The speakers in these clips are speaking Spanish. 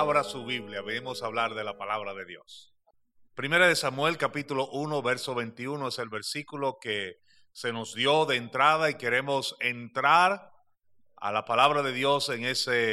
Abra su Biblia, venimos a hablar de la palabra de Dios. Primera de Samuel, capítulo 1, verso 21 es el versículo que se nos dio de entrada y queremos entrar a la palabra de Dios en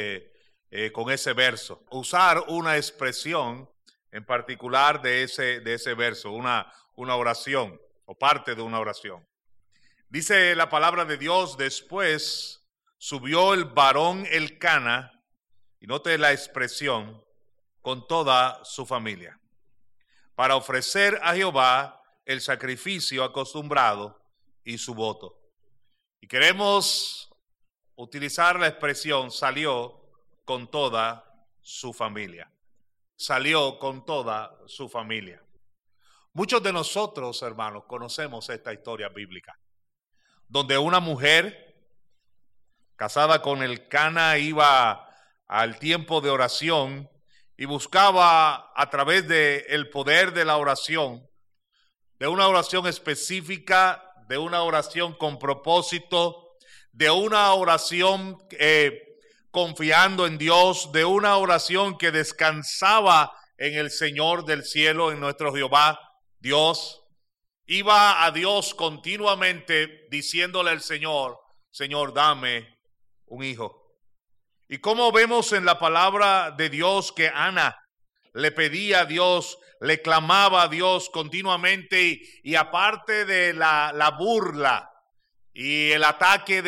con ese verso. Usar una expresión en particular de ese verso, una oración o parte de una oración. Dice la palabra de Dios: después subió el varón Elcana, y note la expresión, con toda su familia, para ofrecer a Jehová el sacrificio acostumbrado y su voto. Y queremos utilizar la expresión salió con toda su familia. Salió con toda su familia. Muchos de nosotros, hermanos, conocemos esta historia bíblica, donde una mujer casada con Elcana iba al tiempo de oración y buscaba a través del poder de la oración, de una oración específica, de una oración con propósito, de una oración confiando en Dios, de una oración que descansaba en el Señor del cielo, en nuestro Jehová, Dios. Iba a Dios continuamente diciéndole al Señor: Señor, dame un hijo. Y como vemos en la palabra de Dios que Ana le pedía a Dios, le clamaba a Dios continuamente, y aparte de la burla y el ataque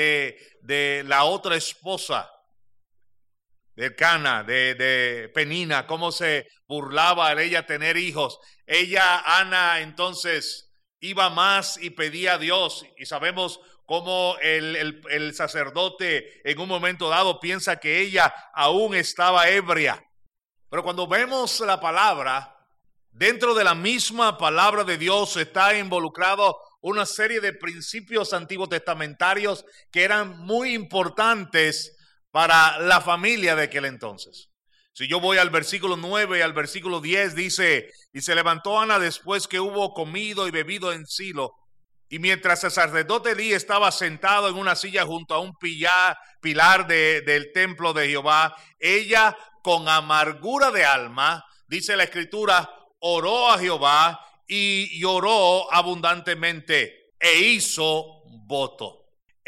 de la otra esposa de Cana, de Penina, cómo se burlaba de ella tener hijos, Ana entonces iba más y pedía a Dios, y sabemos cómo el sacerdote en un momento dado piensa que ella aún estaba ebria. Pero cuando vemos la palabra, dentro de la misma palabra de Dios está involucrado una serie de principios antiguos testamentarios que eran muy importantes para la familia de aquel entonces. Si yo voy al versículo 9 y al versículo 10, dice: y se levantó Ana después que hubo comido y bebido en Silo, y mientras el sacerdote Elí estaba sentado en una silla junto a un pilar del templo de Jehová, ella con amargura de alma, dice la escritura, oró a Jehová y lloró abundantemente e hizo voto.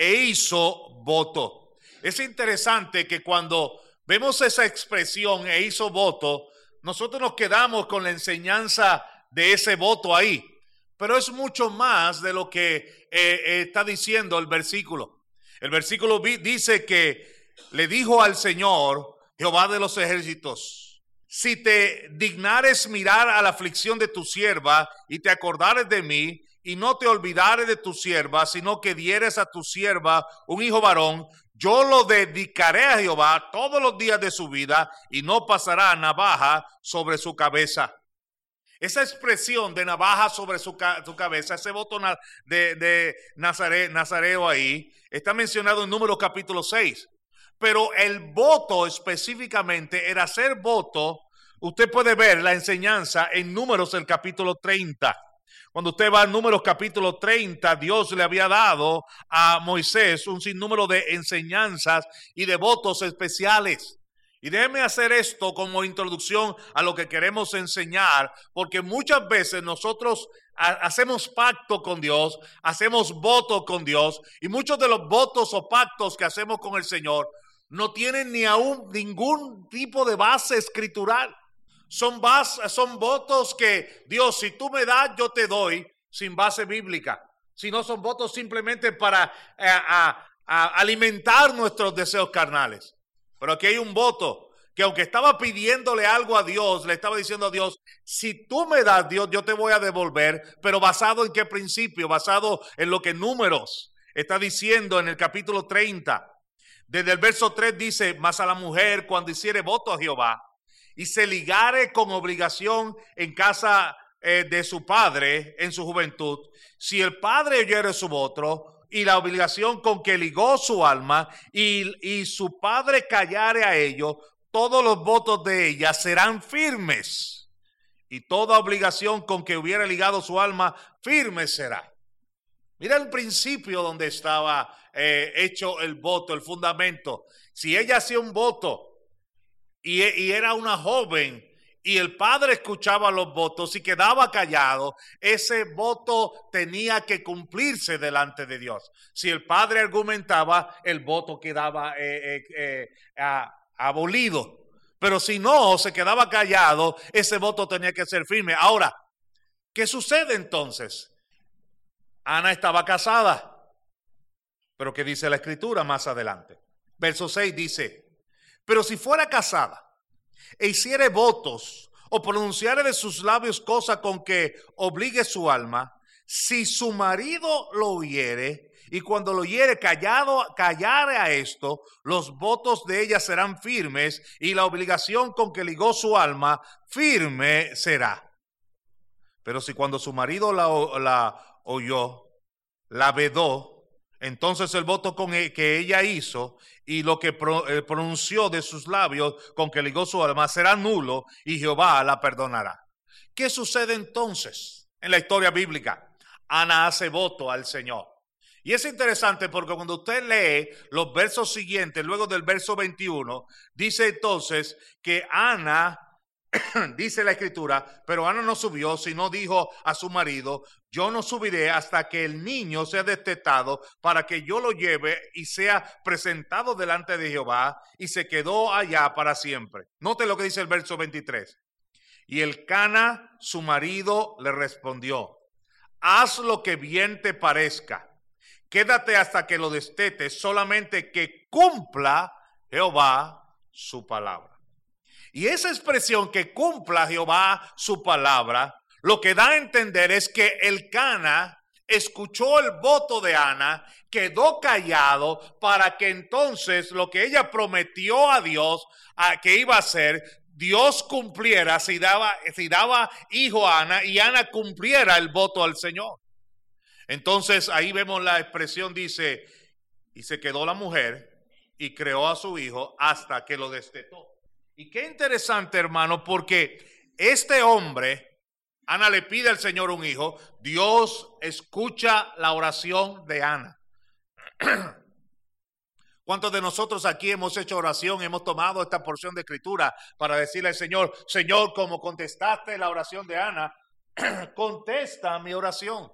Es interesante que cuando vemos esa expresión, e hizo voto, nosotros nos quedamos con la enseñanza de ese voto ahí. Pero es mucho más de lo que está diciendo el versículo. El versículo dice que le dijo al Señor, Jehová de los ejércitos: si te dignares mirar a la aflicción de tu sierva y te acordares de mí, y no te olvidares de tu sierva, sino que dieres a tu sierva un hijo varón, yo lo dedicaré a Jehová todos los días de su vida, y no pasará navaja sobre su cabeza. Esa expresión de navaja sobre su cabeza, ese voto de Nazareo ahí, está mencionado en Números capítulo 6. Pero el voto específicamente era hacer voto. Usted puede ver la enseñanza en Números el capítulo 30. Cuando usted va a Números capítulo 30, Dios le había dado a Moisés un sinnúmero de enseñanzas y de votos especiales. Y déjeme hacer esto como introducción a lo que queremos enseñar, porque muchas veces nosotros hacemos pacto con Dios, hacemos voto con Dios, y muchos de los votos o pactos que hacemos con el Señor no tienen ni aún ningún tipo de base escritural. Son votos que Dios, si tú me das, yo te doy, sin base bíblica. Si no, son votos simplemente para alimentar nuestros deseos carnales. Pero aquí hay un voto que, aunque estaba pidiéndole algo a Dios, le estaba diciendo a Dios: si tú me das, Dios, yo te voy a devolver. Pero ¿basado en qué principio? Basado en lo que Números está diciendo en el capítulo 30. Desde el verso 3 dice: mas a la mujer, cuando hiciere voto a Jehová y se ligare con obligación en casa de su padre en su juventud, si el padre oyere su voto y la obligación con que ligó su alma, y su padre callare a ello, todos los votos de ella serán firmes, y toda obligación con que hubiera ligado su alma, firme será. Mira el principio donde estaba hecho el voto, el fundamento. Si ella hacía un voto y era una joven, y el padre escuchaba los votos y quedaba callado, ese voto tenía que cumplirse delante de Dios. Si el padre argumentaba, el voto quedaba abolido. Pero si no, se quedaba callado, ese voto tenía que ser firme. Ahora, ¿qué sucede entonces? Ana estaba casada. Pero ¿qué dice la escritura más adelante? Verso 6 dice, pero si fuera casada e hiciere votos o pronunciare de sus labios cosa con que obligue su alma, si su marido lo oyere y cuando lo oyere callare a esto, los votos de ella serán firmes y la obligación con que ligó su alma firme será. Pero si cuando su marido la oyó, la vedó, entonces el voto que ella hizo y lo que pronunció de sus labios con que ligó su alma será nulo y Jehová la perdonará. ¿Qué sucede entonces en la historia bíblica? Ana hace voto al Señor. Y es interesante porque cuando usted lee los versos siguientes, luego del verso 21, dice entonces que Ana, dice la escritura, pero Ana no subió, sino dijo a su marido, yo no subiré hasta que el niño sea destetado para que yo lo lleve y sea presentado delante de Jehová, y se quedó allá para siempre. Note lo que dice el verso 23. Y Elcana, su marido, le respondió, haz lo que bien te parezca, quédate hasta que lo destetes, solamente que cumpla Jehová su palabra. Y esa expresión que cumpla Jehová su palabra, lo que da a entender es que Elcana escuchó el voto de Ana, quedó callado para que entonces lo que ella prometió a Dios que iba a hacer, Dios cumpliera si daba hijo a Ana y Ana cumpliera el voto al Señor. Entonces ahí vemos la expresión, dice, y se quedó la mujer y creó a su hijo hasta que lo destetó. Y qué interesante, hermano, porque este hombre, Ana le pide al Señor un hijo, Dios escucha la oración de Ana. ¿Cuántos de nosotros aquí hemos hecho oración, hemos tomado esta porción de escritura para decirle al Señor, Señor, como contestaste la oración de Ana, contesta mi oración?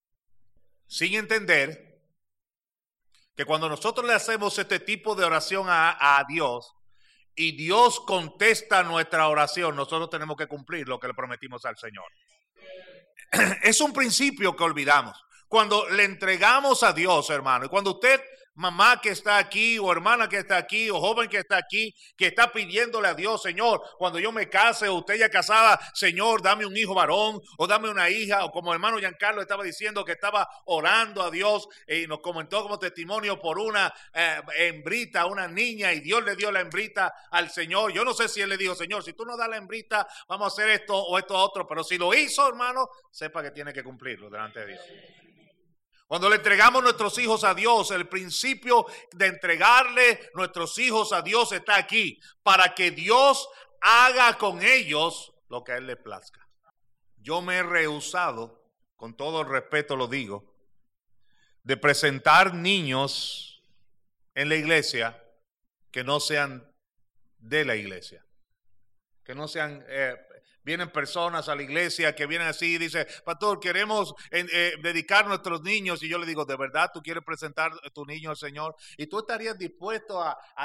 Sin entender que cuando nosotros le hacemos este tipo de oración a Dios y Dios contesta nuestra oración, nosotros tenemos que cumplir lo que le prometimos al Señor. Es un principio que olvidamos. Cuando le entregamos a Dios, hermano, y cuando usted, mamá que está aquí, o hermana que está aquí, o joven que está aquí, que está pidiéndole a Dios, Señor, cuando yo me case, o usted ya casada, Señor, dame un hijo varón, o dame una hija, o como el hermano Giancarlo estaba diciendo que estaba orando a Dios, y nos comentó como testimonio por una hembrita, una niña, y Dios le dio la hembrita al Señor. Yo no sé si él le dijo, Señor, si tú no das la hembrita, vamos a hacer esto o esto otro, pero si lo hizo, hermano, sepa que tiene que cumplirlo delante de Dios. Cuando le entregamos nuestros hijos a Dios, el principio de entregarle nuestros hijos a Dios está aquí, para que Dios haga con ellos lo que a Él le plazca. Yo me he rehusado, con todo el respeto lo digo, de presentar niños en la iglesia que no sean de la iglesia, que no sean... Vienen personas a la iglesia que vienen así y dicen, pastor, queremos dedicar a nuestros niños. Y yo le digo, ¿de verdad tú quieres presentar a tu niño al Señor? ¿Y tú estarías dispuesto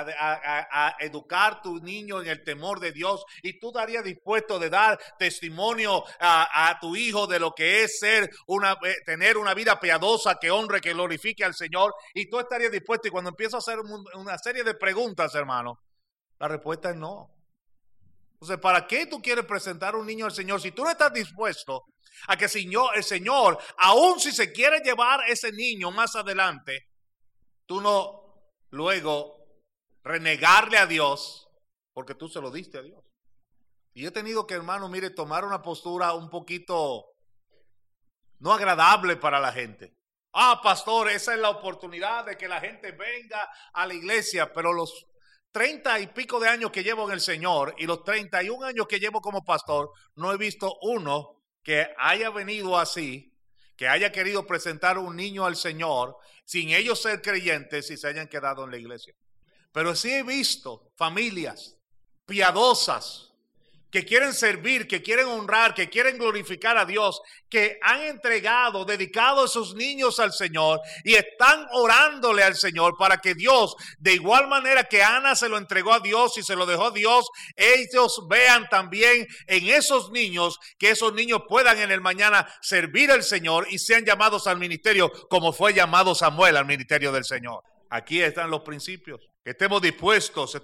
a educar a tu niño en el temor de Dios? ¿Y tú estarías dispuesto de dar testimonio a tu hijo de lo que es tener una vida piadosa que honre, que glorifique al Señor? ¿Y tú estarías dispuesto? Y cuando empiezo a hacer una serie de preguntas, hermano, la respuesta es no. Entonces, ¿para qué tú quieres presentar un niño al Señor si tú no estás dispuesto a que el Señor, aun si se quiere llevar ese niño más adelante, tú no luego renegarle a Dios porque tú se lo diste a Dios? Y he tenido que, hermano, mire, tomar una postura un poquito no agradable para la gente. Pastor, esa es la oportunidad de que la gente venga a la iglesia, pero los 30 y pico de años que llevo en el Señor y los 31 años que llevo como pastor, no he visto uno que haya venido así, que haya querido presentar un niño al Señor sin ellos ser creyentes y se hayan quedado en la iglesia. Pero sí he visto familias piadosas, que quieren servir, que quieren honrar, que quieren glorificar a Dios, que han entregado, dedicado a sus niños al Señor y están orándole al Señor para que Dios, de igual manera que Ana se lo entregó a Dios y se lo dejó a Dios, ellos vean también en esos niños, que esos niños puedan en el mañana servir al Señor y sean llamados al ministerio como fue llamado Samuel al ministerio del Señor. Aquí están los principios. Que estemos dispuestos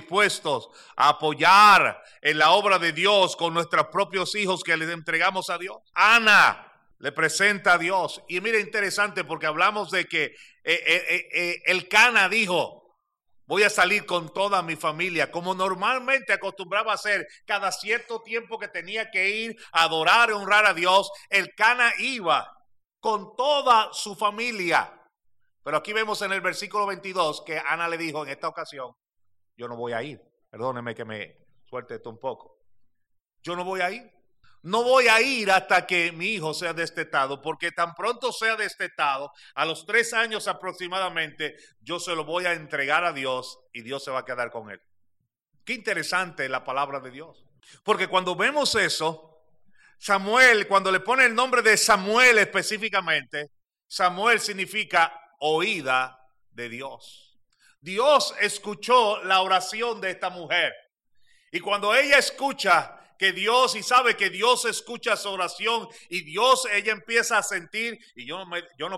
a apoyar en la obra de Dios con nuestros propios hijos que les entregamos a Dios. Ana le presenta a Dios. Y mira, interesante porque hablamos de que el Cana dijo, voy a salir con toda mi familia, como normalmente acostumbraba a hacer cada cierto tiempo que tenía que ir a adorar y honrar a Dios. El Cana iba con toda su familia. Pero aquí vemos en el versículo 22 que Ana le dijo en esta ocasión, yo no voy a ir. Perdóneme que me suelte esto un poco. Yo no voy a ir. No voy a ir hasta que mi hijo sea destetado, porque tan pronto sea destetado, a los 3 años aproximadamente, yo se lo voy a entregar a Dios y Dios se va a quedar con él. Qué interesante la palabra de Dios. Porque cuando vemos eso, Samuel, cuando le pone el nombre de Samuel específicamente, Samuel significa oída de Dios. Dios escuchó la oración de esta mujer. Y cuando ella escucha que Dios y sabe que Dios escucha su oración y ella empieza a sentir, y yo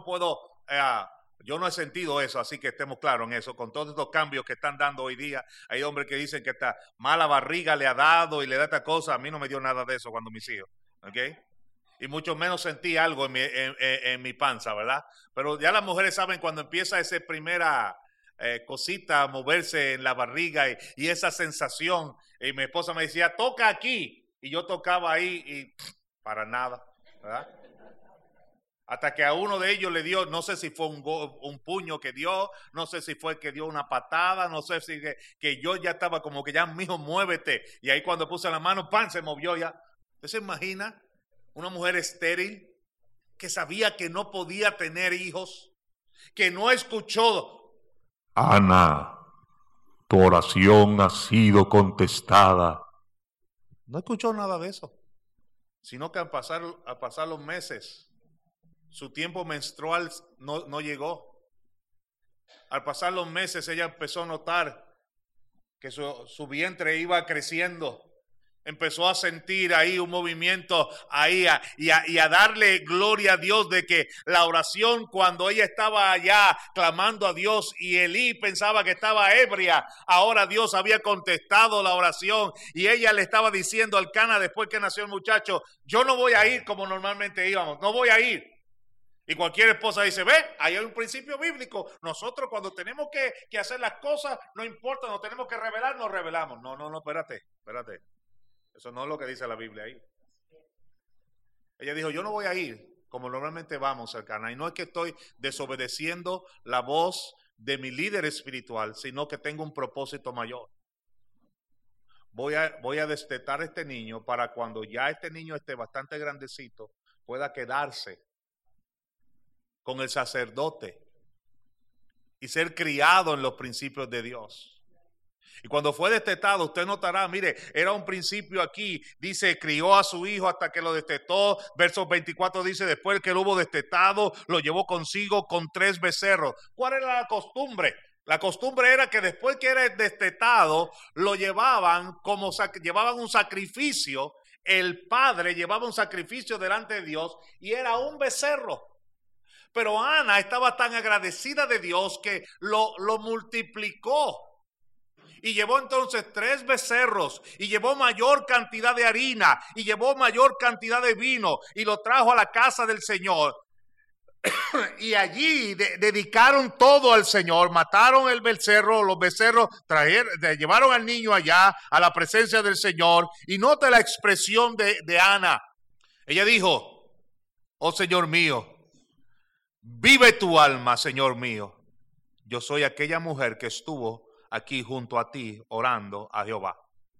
no he sentido eso, así que estemos claros en eso, con todos estos cambios que están dando hoy día. Hay hombres que dicen que esta mala barriga le ha dado y le da esta cosa. A mí no me dio nada de eso cuando mis hijos, ¿ok? Y mucho menos sentí algo en mi panza, ¿verdad? Pero ya las mujeres saben cuando empieza esa primera cosita a moverse en la barriga y esa sensación. Y mi esposa me decía, toca aquí. Y yo tocaba ahí y para nada, ¿verdad? Hasta que a uno de ellos le dio, no sé si fue un puño que dio, no sé si fue que dio una patada, no sé si que yo ya estaba como que ya, mijo, muévete. Y ahí cuando puse la mano, ¡pam!, se movió ya. ¿Usted se imagina? Una mujer estéril que sabía que no podía tener hijos, que no escuchó. Ana, tu oración ha sido contestada. No escuchó nada de eso, sino que al pasar los meses, su tiempo menstrual no llegó. Al pasar los meses, ella empezó a notar que su vientre iba creciendo. Empezó a sentir ahí un movimiento ahí y a darle gloria a Dios de que la oración, cuando ella estaba allá clamando a Dios y Elí pensaba que estaba ebria, ahora Dios había contestado la oración y ella le estaba diciendo al Cana después que nació el muchacho, yo no voy a ir como normalmente íbamos, no voy a ir. Y cualquier esposa dice, ve, ahí hay un principio bíblico. Nosotros cuando tenemos que hacer las cosas, no importa, nos tenemos que revelar, nos revelamos. No, espérate. Eso no es lo que dice la Biblia ahí. Ella dijo, yo no voy a ir como normalmente vamos al Cana. Y no es que estoy desobedeciendo la voz de mi líder espiritual, sino que tengo un propósito mayor. Voy a destetar a este niño para cuando ya este niño esté bastante grandecito, pueda quedarse con el sacerdote y ser criado en los principios de Dios. Y cuando fue destetado, usted notará, mire, era un principio aquí, dice, crió a su hijo hasta que lo destetó. Versos 24 dice, después que lo hubo destetado, lo llevó consigo con 3 becerros. ¿Cuál era la costumbre? La costumbre era que después que era destetado, lo llevaban llevaban un sacrificio. El padre llevaba un sacrificio delante de Dios y era un becerro. Pero Ana estaba tan agradecida de Dios que lo multiplicó. Y llevó entonces 3 becerros y llevó mayor cantidad de harina y llevó mayor cantidad de vino y lo trajo a la casa del Señor. Y allí dedicaron todo al Señor, mataron el becerro, los becerros llevaron al niño allá a la presencia del Señor. Y note la expresión de Ana. Ella dijo, oh Señor mío, vive tu alma, Señor mío. Yo soy aquella mujer que estuvo aquí junto a ti orando a Jehová.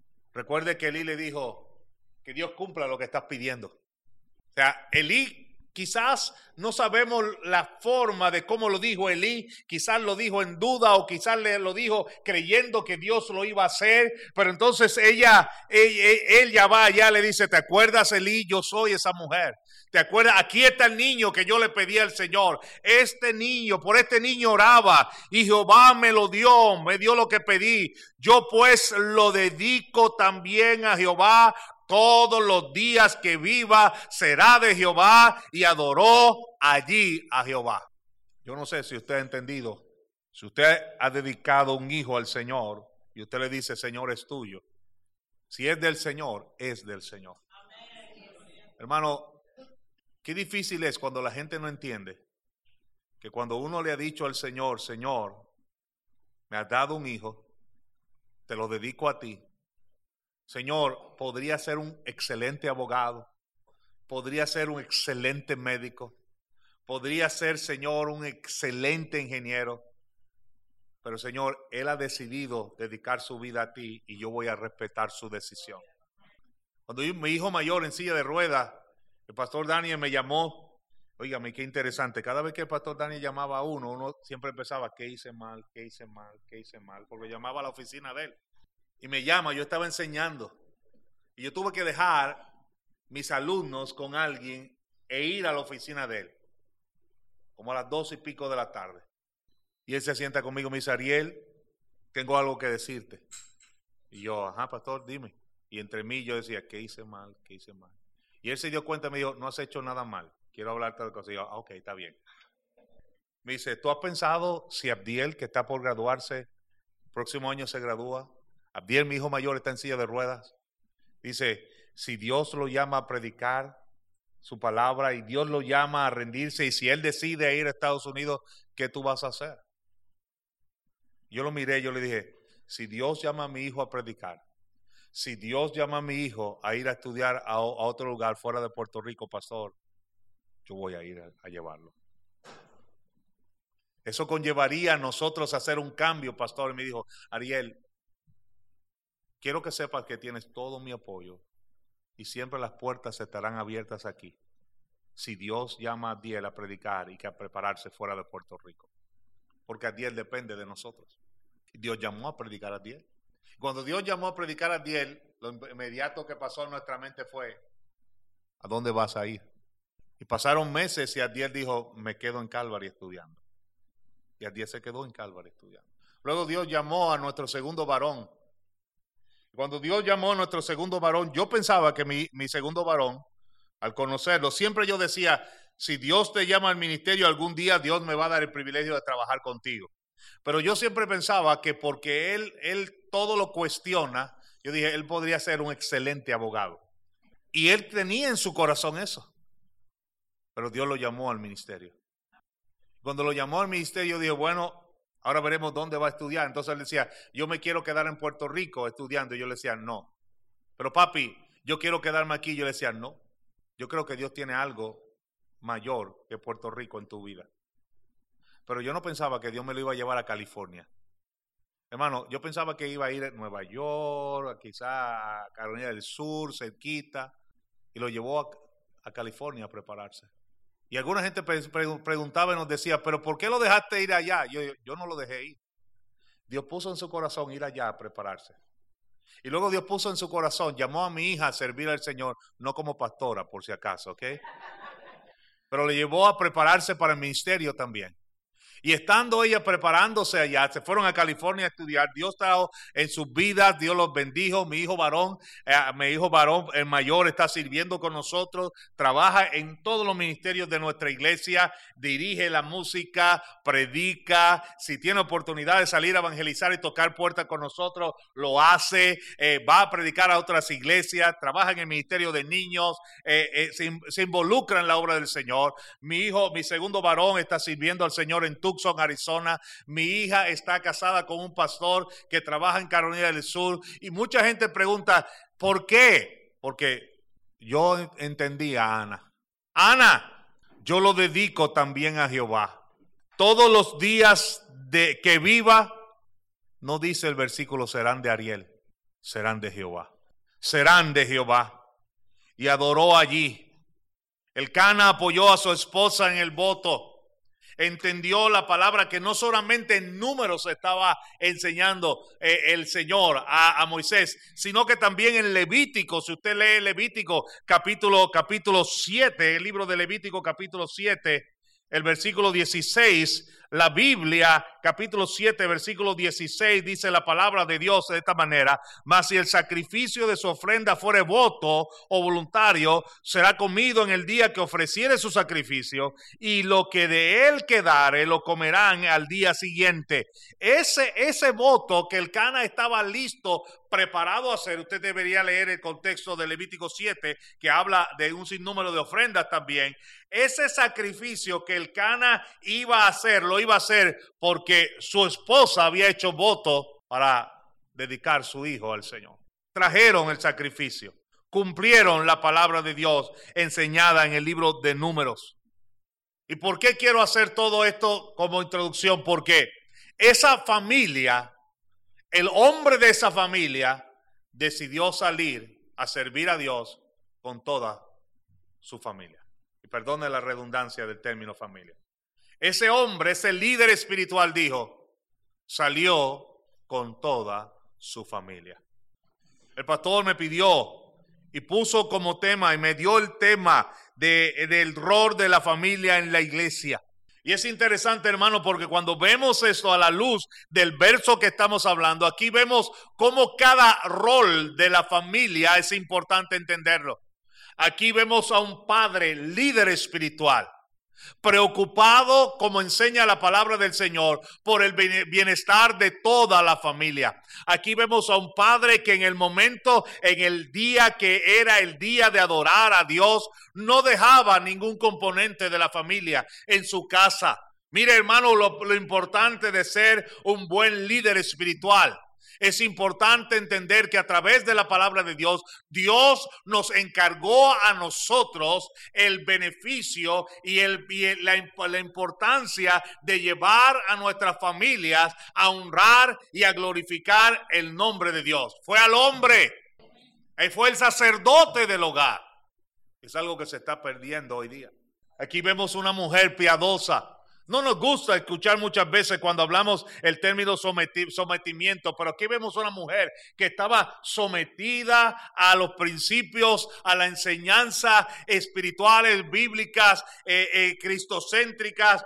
Recuerde que Elí le dijo que Dios cumpla lo que estás pidiendo. O sea, Elí Quizás no sabemos la forma de cómo lo dijo Elí, quizás lo dijo en duda o quizás lo dijo creyendo que Dios lo iba a hacer, pero entonces él ya va allá, le dice, ¿te acuerdas, Elí? Yo soy esa mujer. ¿Te acuerdas? Aquí está el niño que yo le pedí al Señor. Este niño, por este niño oraba y Jehová me lo dio, me dio lo que pedí. Yo pues lo dedico también a Jehová. Todos los días que viva será de Jehová, y adoró allí a Jehová. Yo no sé si usted ha entendido, si usted ha dedicado un hijo al Señor y usted le dice, Señor, es tuyo. Si es del Señor, es del Señor. Hermano, qué difícil es cuando la gente no entiende que cuando uno le ha dicho al Señor, Señor, me has dado un hijo, te lo dedico a ti. Señor, podría ser un excelente abogado, podría ser un excelente médico, podría ser, Señor, un excelente ingeniero, pero Señor, Él ha decidido dedicar su vida a ti y yo voy a respetar su decisión. Cuando mi hijo mayor en silla de ruedas, el pastor Daniel me llamó. Óigame, qué interesante. Cada vez que el pastor Daniel llamaba a uno siempre empezaba, ¿qué hice mal? ¿Qué hice mal? ¿Qué hice mal? Porque llamaba a la oficina de él. Y me llama, yo estaba enseñando. Y yo tuve que dejar mis alumnos con alguien e ir a la oficina de él. Como a las 2:00 de la tarde. Y él se sienta conmigo y me dice, Ariel, tengo algo que decirte. Y yo, ajá, pastor, dime. Y entre mí yo decía, ¿qué hice mal? ¿Qué hice mal? Y él se dio cuenta y me dijo, no has hecho nada mal. Quiero hablarte de cosas. Y yo, ok, está bien. Me dice, ¿tú has pensado si Abdiel, que está por graduarse, el próximo año se gradúa? Abdiel, mi hijo mayor, está en silla de ruedas. Dice, si Dios lo llama a predicar su palabra y Dios lo llama a rendirse y si él decide ir a Estados Unidos, ¿qué tú vas a hacer? Yo lo miré, yo le dije, si Dios llama a mi hijo a predicar, si Dios llama a mi hijo a ir a estudiar a otro lugar fuera de Puerto Rico, pastor, yo voy a ir a llevarlo. Eso conllevaría a nosotros hacer un cambio, pastor. Y me dijo, Ariel, quiero que sepas que tienes todo mi apoyo y siempre las puertas estarán abiertas aquí. Si Dios llama a Adiel a predicar y que a prepararse fuera de Puerto Rico. Porque Adiel depende de nosotros. Dios llamó a predicar a Adiel. Cuando Dios llamó a predicar a Adiel, lo inmediato que pasó en nuestra mente fue, ¿a dónde vas a ir? Y pasaron meses y Adiel dijo, me quedo en Calvary estudiando. Y Adiel se quedó en Calvary estudiando. Luego Dios llamó a nuestro segundo varón. Cuando Dios llamó a nuestro segundo varón, yo pensaba que mi segundo varón, al conocerlo, siempre yo decía, si Dios te llama al ministerio, algún día Dios me va a dar el privilegio de trabajar contigo. Pero yo siempre pensaba que porque él todo lo cuestiona, yo dije, él podría ser un excelente abogado. Y él tenía en su corazón eso. Pero Dios lo llamó al ministerio. Cuando lo llamó al ministerio, yo dije, bueno, ahora veremos dónde va a estudiar. Entonces él decía, yo me quiero quedar en Puerto Rico estudiando. Y yo le decía, no. Pero papi, yo quiero quedarme aquí. Yo le decía, no. Yo creo que Dios tiene algo mayor que Puerto Rico en tu vida. Pero yo no pensaba que Dios me lo iba a llevar a California. Hermano, yo pensaba que iba a ir a Nueva York, quizá a Carolina del Sur, cerquita. Y lo llevó a California a prepararse. Y alguna gente preguntaba y nos decía, ¿pero por qué lo dejaste ir allá? Yo no lo dejé ir. Dios puso en su corazón ir allá a prepararse. Y luego Dios puso en su corazón, llamó a mi hija a servir al Señor, no como pastora, por si acaso, ¿ok? Pero le llevó a prepararse para el ministerio también. Y estando ella preparándose allá, se fueron a California a estudiar. Dios estaba en sus vidas, Dios los bendijo. Mi hijo varón, el mayor, está sirviendo con nosotros, trabaja en todos los ministerios de nuestra iglesia, dirige la música, predica. Si tiene oportunidad de salir a evangelizar y tocar puertas con nosotros, lo hace. Va a predicar a otras iglesias, trabaja en el ministerio de niños, se involucra en la obra del Señor. Mi segundo varón, está sirviendo al Señor en Tucson, Arizona. Mi hija está casada con un pastor que trabaja en Carolina del Sur. Y mucha gente pregunta, ¿por qué? Porque yo entendí a Ana. Ana, yo lo dedico también a Jehová. Todos los días que viva, no dice el versículo, serán de Ariel, serán de Jehová. Serán de Jehová. Y adoró allí. Elcana apoyó a su esposa en el voto. Entendió la palabra que no solamente en números estaba enseñando el Señor a Moisés, sino que también en Levítico. Si usted lee Levítico capítulo 7, el libro de Levítico capítulo 7, el versículo 16, la Biblia, capítulo 7, versículo 16, dice la palabra de Dios de esta manera: mas si el sacrificio de su ofrenda fuere voto o voluntario, será comido en el día que ofreciere su sacrificio, y lo que de él quedare lo comerán al día siguiente. Ese voto que Elcana estaba listo, preparado a hacer, usted debería leer el contexto de Levítico 7, que habla de un sinnúmero de ofrendas también. Ese sacrificio que Elcana iba a hacer, lo iba a hacer porque su esposa había hecho voto para dedicar su hijo al Señor. Trajeron el sacrificio, cumplieron la palabra de Dios enseñada en el libro de Números. ¿Y por qué quiero hacer todo esto como introducción? Porque esa familia, el hombre de esa familia, decidió salir a servir a Dios con toda su familia. Y perdone la redundancia del término familia. Ese hombre, ese líder espiritual, dijo, salió con toda su familia. El pastor me pidió y puso como tema y me dio el tema del rol de la familia en la iglesia. Y es interesante, hermano, porque cuando vemos esto a la luz del verso que estamos hablando, aquí vemos cómo cada rol de la familia es importante entenderlo. Aquí vemos a un padre, líder espiritual, preocupado, como enseña la palabra del Señor, por el bienestar de toda la familia. Aquí vemos a un padre que en el momento, en el día que era el día de adorar a Dios, no dejaba ningún componente de la familia en su casa. Mire, hermano, lo importante de ser un buen líder espiritual. Es importante entender que a través de la palabra de Dios, Dios nos encargó a nosotros el beneficio y la importancia de llevar a nuestras familias a honrar y a glorificar el nombre de Dios. Fue al hombre, él fue el sacerdote del hogar. Es algo que se está perdiendo hoy día. Aquí vemos una mujer piadosa. No nos gusta escuchar muchas veces cuando hablamos el término sometimiento, pero aquí vemos una mujer que estaba sometida a los principios, a la enseñanza espirituales, bíblicas, cristocéntricas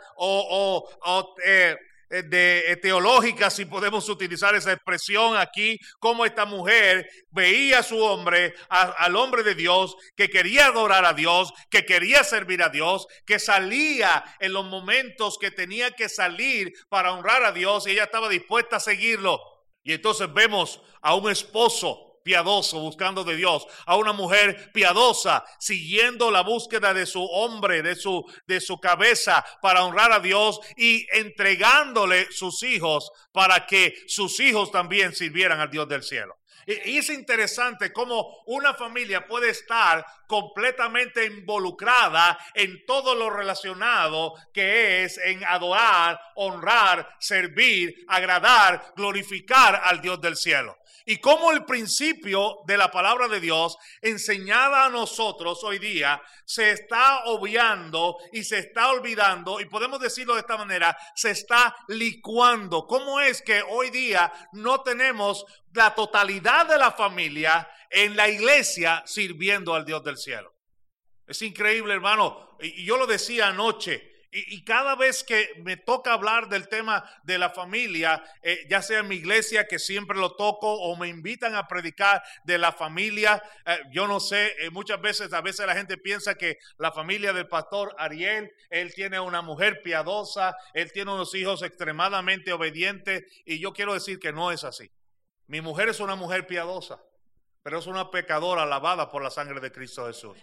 teológicas, si podemos utilizar esa expresión aquí, como esta mujer veía a su hombre, al hombre de Dios, que quería adorar a Dios, que quería servir a Dios, que salía en los momentos que tenía que salir para honrar a Dios, y ella estaba dispuesta a seguirlo. Y entonces vemos a un esposo piadoso buscando de Dios, a una mujer piadosa siguiendo la búsqueda de su hombre, de su cabeza, para honrar a Dios, y entregándole sus hijos para que sus hijos también sirvieran al Dios del cielo. Y es interesante cómo una familia puede estar completamente involucrada en todo lo relacionado que es en adorar, honrar, servir, agradar, glorificar al Dios del cielo. Y cómo el principio de la palabra de Dios enseñada a nosotros hoy día se está obviando y se está olvidando, y podemos decirlo de esta manera, se está licuando. ¿Cómo es que hoy día no tenemos la totalidad de la familia en la iglesia sirviendo al Dios del cielo? Es increíble, hermano. Y yo lo decía anoche. Y cada vez que me toca hablar del tema de la familia, ya sea en mi iglesia, que siempre lo toco, o me invitan a predicar de la familia, yo no sé, muchas veces, a veces la gente piensa que la familia del pastor Ariel, él tiene una mujer piadosa, él tiene unos hijos extremadamente obedientes, y yo quiero decir que no es así. Mi mujer es una mujer piadosa, pero es una pecadora lavada por la sangre de Cristo Jesús.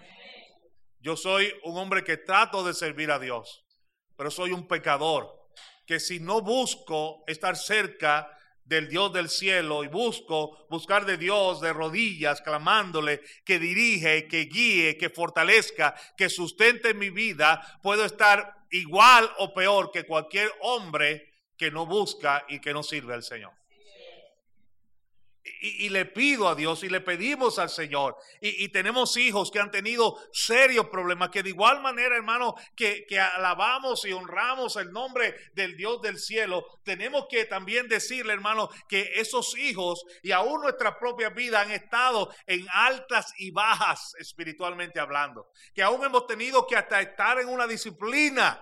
Yo soy un hombre que trato de servir a Dios, pero soy un pecador que, si no busco estar cerca del Dios del cielo y buscar de Dios de rodillas, clamándole que dirige, que guíe, que fortalezca, que sustente mi vida, puedo estar igual o peor que cualquier hombre que no busca y que no sirve al Señor. Y le pido a Dios y le pedimos al Señor. Y tenemos hijos que han tenido serios problemas, que de igual manera, hermano, que alabamos y honramos el nombre del Dios del cielo. Tenemos que también decirle, hermano, que esos hijos y aún nuestra propia vida han estado en altas y bajas espiritualmente hablando. Que aún hemos tenido que hasta estar en una disciplina.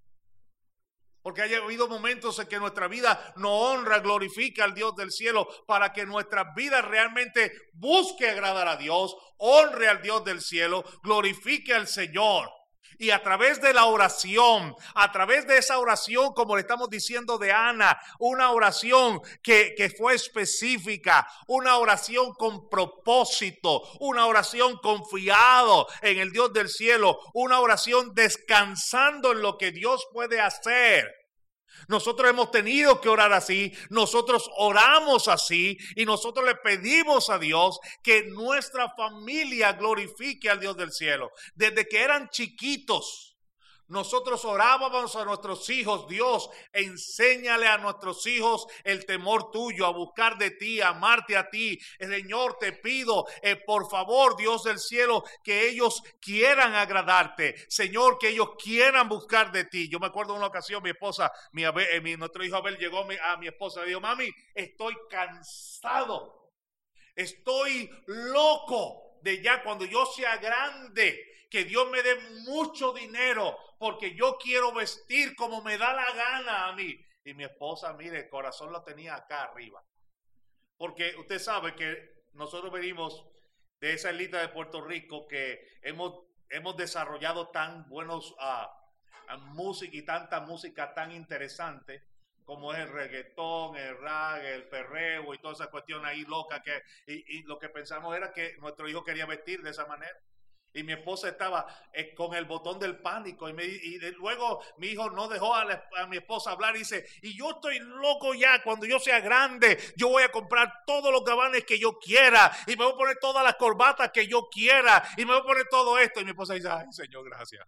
Porque haya habido momentos en que nuestra vida no honra, glorifica al Dios del cielo, para que nuestra vida realmente busque agradar a Dios, honre al Dios del cielo, glorifique al Señor. Y a través de la oración, a través de esa oración, como le estamos diciendo de Ana, una oración que fue específica, una oración con propósito, una oración confiado en el Dios del cielo, una oración descansando en lo que Dios puede hacer. Nosotros hemos tenido que orar así, nosotros oramos así y nosotros le pedimos a Dios que nuestra familia glorifique al Dios del cielo. Desde que eran chiquitos, nosotros orábamos a nuestros hijos: Dios, enséñale a nuestros hijos el temor tuyo, a buscar de ti, a amarte a ti. Señor, te pido, por favor, Dios del cielo, que ellos quieran agradarte. Señor, que ellos quieran buscar de ti. Yo me acuerdo de una ocasión, mi esposa, nuestro hijo Abel llegó a mi esposa y le dijo: mami, estoy cansado, estoy loco de ya cuando yo sea grande, que Dios me dé mucho dinero, porque yo quiero vestir como me da la gana a mí. Y mi esposa, mire, el corazón lo tenía acá arriba. Porque usted sabe que nosotros venimos de esa islita de Puerto Rico, que hemos desarrollado tan buenos música y tanta música tan interesante como es el reggaetón, el rap, el perreo y toda esa cuestión ahí loca, y lo que pensamos era que nuestro hijo quería vestir de esa manera. Y mi esposa estaba con el botón del pánico. Y luego mi hijo no dejó a mi esposa hablar. Y dice: y yo estoy loco ya. Cuando yo sea grande, yo voy a comprar todos los gabanes que yo quiera. Y me voy a poner todas las corbatas que yo quiera. Y me voy a poner todo esto. Y mi esposa dice: ay, Señor, gracias.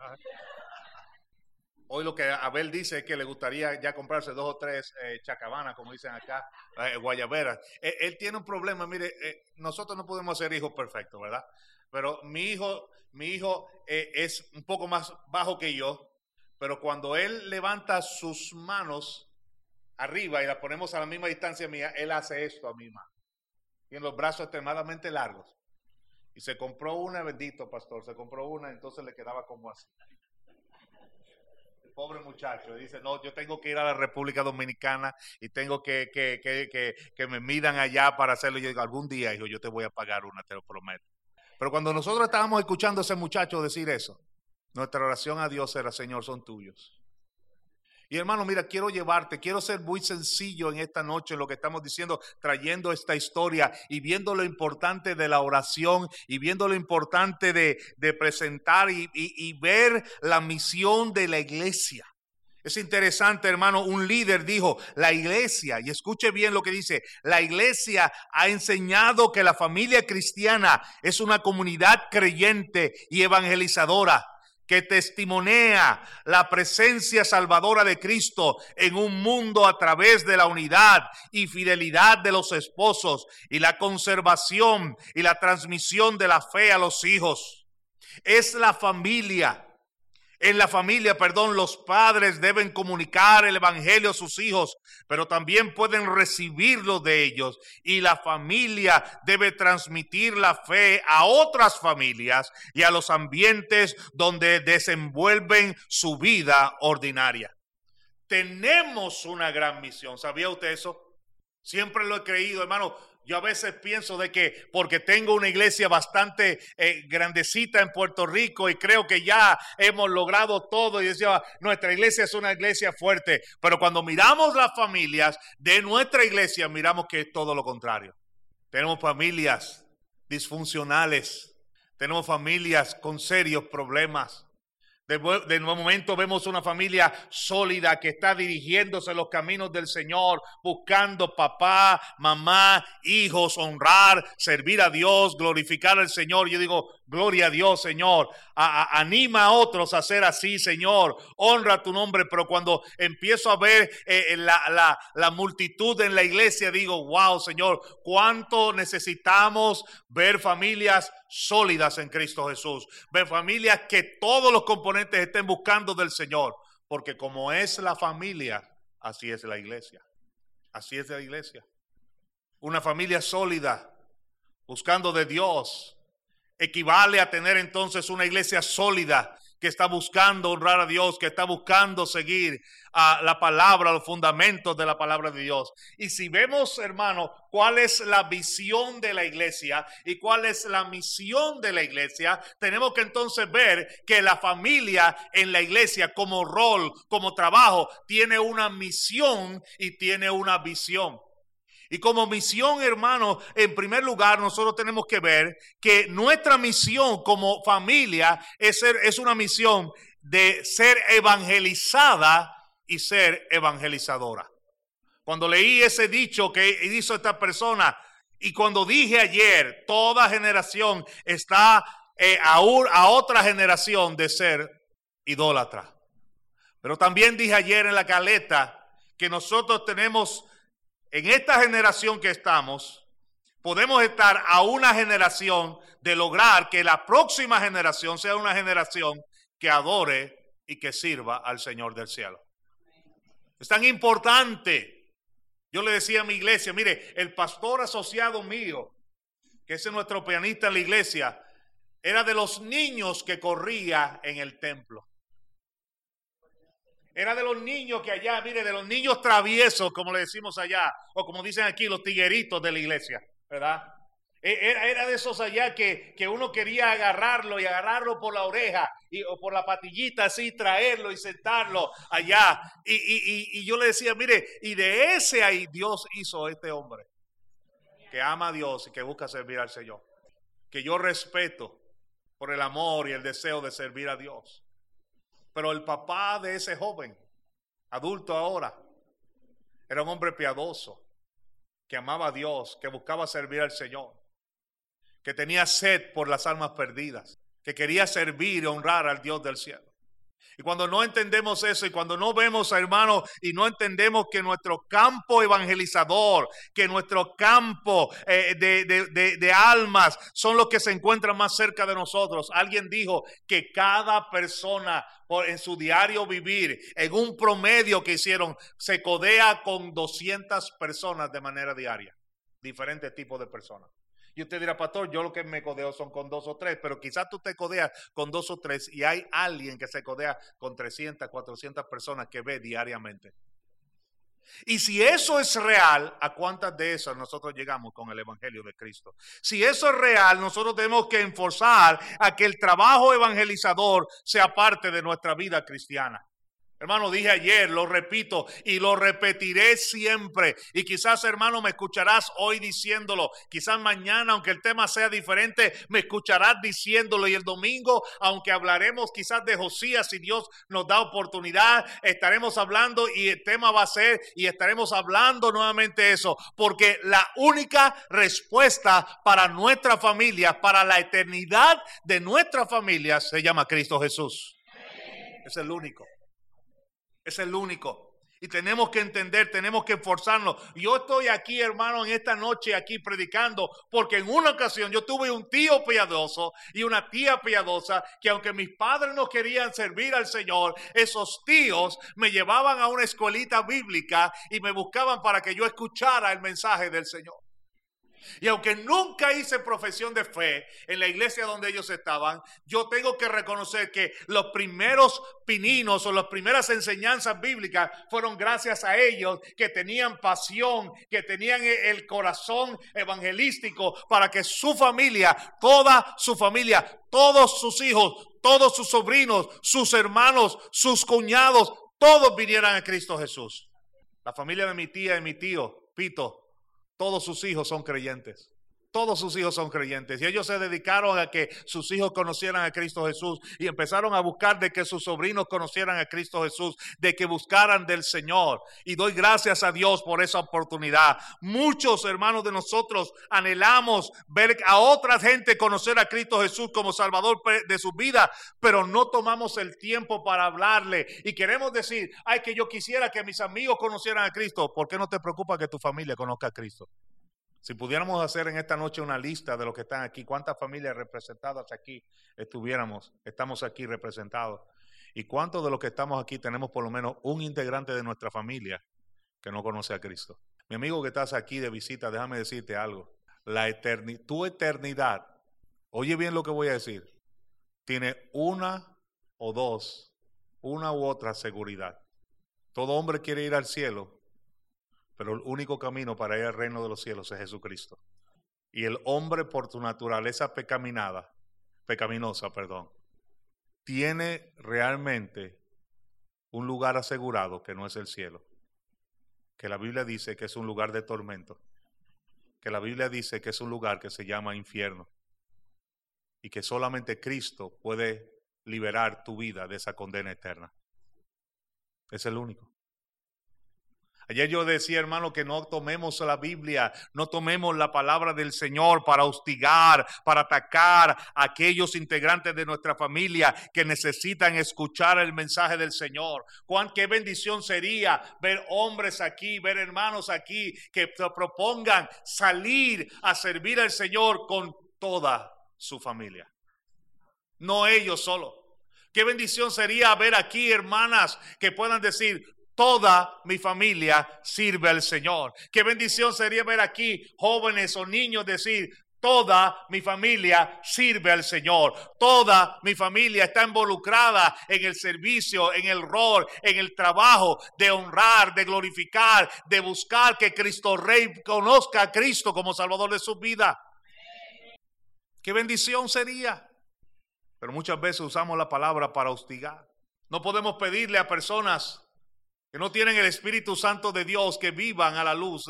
Hoy lo que Abel dice es que le gustaría ya comprarse 2 o 3 chacabanas, como dicen acá, guayaberas. Él tiene un problema. Mire, nosotros no podemos ser hijos perfectos, ¿verdad? Pero mi hijo es un poco más bajo que yo, pero cuando él levanta sus manos arriba y las ponemos a la misma distancia mía, él hace esto a mi mano. Tiene los brazos extremadamente largos. Y se compró una, bendito pastor, se compró una, entonces le quedaba como así. El pobre muchacho dice: no, yo tengo que ir a la República Dominicana y tengo que me midan allá para hacerlo. Y yo digo: algún día, hijo, yo te voy a pagar una, te lo prometo. Pero cuando nosotros estábamos escuchando a ese muchacho decir eso, nuestra oración a Dios era: Señor, son tuyos. Y hermano, mira, quiero ser muy sencillo en esta noche en lo que estamos diciendo, trayendo esta historia y viendo lo importante de la oración y viendo lo importante de presentar y ver la misión de la iglesia. Es interesante, hermano, un líder dijo: la iglesia, y escuche bien lo que dice, la iglesia ha enseñado que la familia cristiana es una comunidad creyente y evangelizadora, que testimonea la presencia salvadora de Cristo en un mundo a través de la unidad y fidelidad de los esposos y la conservación y la transmisión de la fe a los hijos. Es la familia. En la familia, los padres deben comunicar el evangelio a sus hijos, pero también pueden recibirlo de ellos. Y la familia debe transmitir la fe a otras familias y a los ambientes donde desenvuelven su vida ordinaria. Tenemos una gran misión. ¿Sabía usted eso? Siempre lo he creído, hermano. Yo a veces pienso de que porque tengo una iglesia bastante grandecita en Puerto Rico y creo que ya hemos logrado todo, y decía: nuestra iglesia es una iglesia fuerte. Pero cuando miramos las familias de nuestra iglesia, miramos que es todo lo contrario. Tenemos familias disfuncionales, tenemos familias con serios problemas, De momento vemos una familia sólida que está dirigiéndose los caminos del Señor, buscando papá, mamá, hijos, honrar, servir a Dios, glorificar al Señor. Yo digo, gloria a Dios, Señor. Anima a otros a ser así, Señor. Honra tu nombre. Pero cuando empiezo a ver la multitud en la iglesia, digo, wow, Señor, cuánto necesitamos ver familias sólidas en Cristo Jesús. Ver familias que todos los componentes estén buscando del Señor. Porque como es la familia, así es la iglesia. Así es la iglesia. Una familia sólida, buscando de Dios, equivale a tener entonces una iglesia sólida que está buscando honrar a Dios, que está buscando seguir a la palabra, los fundamentos de la palabra de Dios. Y si vemos, hermano, cuál es la visión de la iglesia y cuál es la misión de la iglesia, tenemos que entonces ver que la familia en la iglesia como rol, como trabajo, tiene una misión y tiene una visión. Y como misión, hermano, en primer lugar, nosotros tenemos que ver que nuestra misión como familia es una misión de ser evangelizada y ser evangelizadora. Cuando leí ese dicho que hizo esta persona y cuando dije ayer, toda generación está a otra generación de ser idólatra. Pero también dije ayer en la caleta que nosotros tenemos... En esta generación que estamos, podemos estar a una generación de lograr que la próxima generación sea una generación que adore y que sirva al Señor del cielo. Es tan importante. Yo le decía a mi iglesia, mire, el pastor asociado mío, que es nuestro pianista en la iglesia, era de los niños que corría en el templo. Era de los niños que allá, mire, de los niños traviesos, como le decimos allá, o como dicen aquí, los tigueritos de la iglesia, ¿verdad? Era de esos allá que uno quería agarrarlo y agarrarlo por la oreja o por la patillita así, traerlo y sentarlo allá. Y yo le decía, mire, y de ese ahí Dios hizo este hombre que ama a Dios y que busca servir al Señor, que yo respeto por el amor y el deseo de servir a Dios. Pero el papá de ese joven, adulto ahora, era un hombre piadoso, que amaba a Dios, que buscaba servir al Señor, que tenía sed por las almas perdidas, que quería servir y honrar al Dios del cielo. Y cuando no entendemos eso y cuando no vemos, hermano, y no entendemos que nuestro campo evangelizador, que nuestro campo de almas son los que se encuentran más cerca de nosotros. Alguien dijo que cada persona en su diario vivir, en un promedio que hicieron, se codea con 200 personas de manera diaria. Diferentes tipos de personas. Y usted dirá, pastor, yo lo que me codeo son con 2 o 3, pero quizás tú te codeas con 2 o 3 y hay alguien que se codea con 300, 400 personas que ve diariamente. Y si eso es real, ¿a cuántas de esas nosotros llegamos con el Evangelio de Cristo? Si eso es real, nosotros tenemos que enforzar a que el trabajo evangelizador sea parte de nuestra vida cristiana. Hermano, dije ayer, lo repito y lo repetiré siempre. Y quizás, hermano, me escucharás hoy diciéndolo. Quizás mañana, aunque el tema sea diferente, me escucharás diciéndolo. Y el domingo, aunque hablaremos quizás de Josías, si Dios nos da oportunidad, estaremos hablando y el tema va a ser, y estaremos hablando nuevamente eso. Porque la única respuesta para nuestra familia, para la eternidad de nuestra familia, se llama Cristo Jesús. Es el único. Es el único. Y tenemos que entender, tenemos que esforzarnos. Yo estoy aquí, hermano, en esta noche aquí predicando, porque en una ocasión yo tuve un tío piadoso y una tía piadosa que aunque mis padres no querían servir al Señor, esos tíos me llevaban a una escuelita bíblica y me buscaban para que yo escuchara el mensaje del Señor. Y aunque nunca hice profesión de fe en la iglesia donde ellos estaban, yo tengo que reconocer que los primeros pininos o las primeras enseñanzas bíblicas fueron gracias a ellos, que tenían pasión, que tenían el corazón evangelístico para que su familia, toda su familia, todos sus hijos, todos sus sobrinos, sus hermanos, sus cuñados, todos vinieran a Cristo Jesús. La familia de mi tía y mi tío, Pito, todos sus hijos son creyentes. Todos sus hijos son creyentes y ellos se dedicaron a que sus hijos conocieran a Cristo Jesús y empezaron a buscar de que sus sobrinos conocieran a Cristo Jesús, de que buscaran del Señor. Y doy gracias a Dios por esa oportunidad. Muchos hermanos de nosotros anhelamos ver a otra gente conocer a Cristo Jesús como Salvador de su vida, pero no tomamos el tiempo para hablarle y queremos decir, ay, que yo quisiera que mis amigos conocieran a Cristo. ¿Por qué no te preocupa que tu familia conozca a Cristo? Si pudiéramos hacer en esta noche una lista de los que están aquí, cuántas familias representadas aquí estamos aquí representados, y cuántos de los que estamos aquí tenemos por lo menos un integrante de nuestra familia que no conoce a Cristo. Mi amigo que estás aquí de visita, déjame decirte algo. Tu eternidad, oye bien lo que voy a decir, tiene una u otra seguridad. Todo hombre quiere ir al cielo, pero el único camino para ir al reino de los cielos es Jesucristo. Y el hombre por su naturaleza pecaminosa, tiene realmente un lugar asegurado que no es el cielo. Que la Biblia dice que es un lugar de tormento. Que la Biblia dice que es un lugar que se llama infierno. Y que solamente Cristo puede liberar tu vida de esa condena eterna. Es el único. Ayer yo decía, hermano, que no tomemos la Biblia, no tomemos la palabra del Señor para hostigar, para atacar a aquellos integrantes de nuestra familia que necesitan escuchar el mensaje del Señor. Qué bendición sería ver hombres aquí, ver hermanos aquí que se propongan salir a servir al Señor con toda su familia. No ellos solo. Qué bendición sería ver aquí hermanas que puedan decir, toda mi familia sirve al Señor. Qué bendición sería ver aquí jóvenes o niños decir, toda mi familia sirve al Señor. Toda mi familia está involucrada en el servicio, en el rol, en el trabajo de honrar, de glorificar, de buscar que Cristo Rey conozca a Cristo como Salvador de su vida. Qué bendición sería. Pero muchas veces usamos la palabra para hostigar. No podemos pedirle a personas que no tienen el Espíritu Santo de Dios que vivan a la luz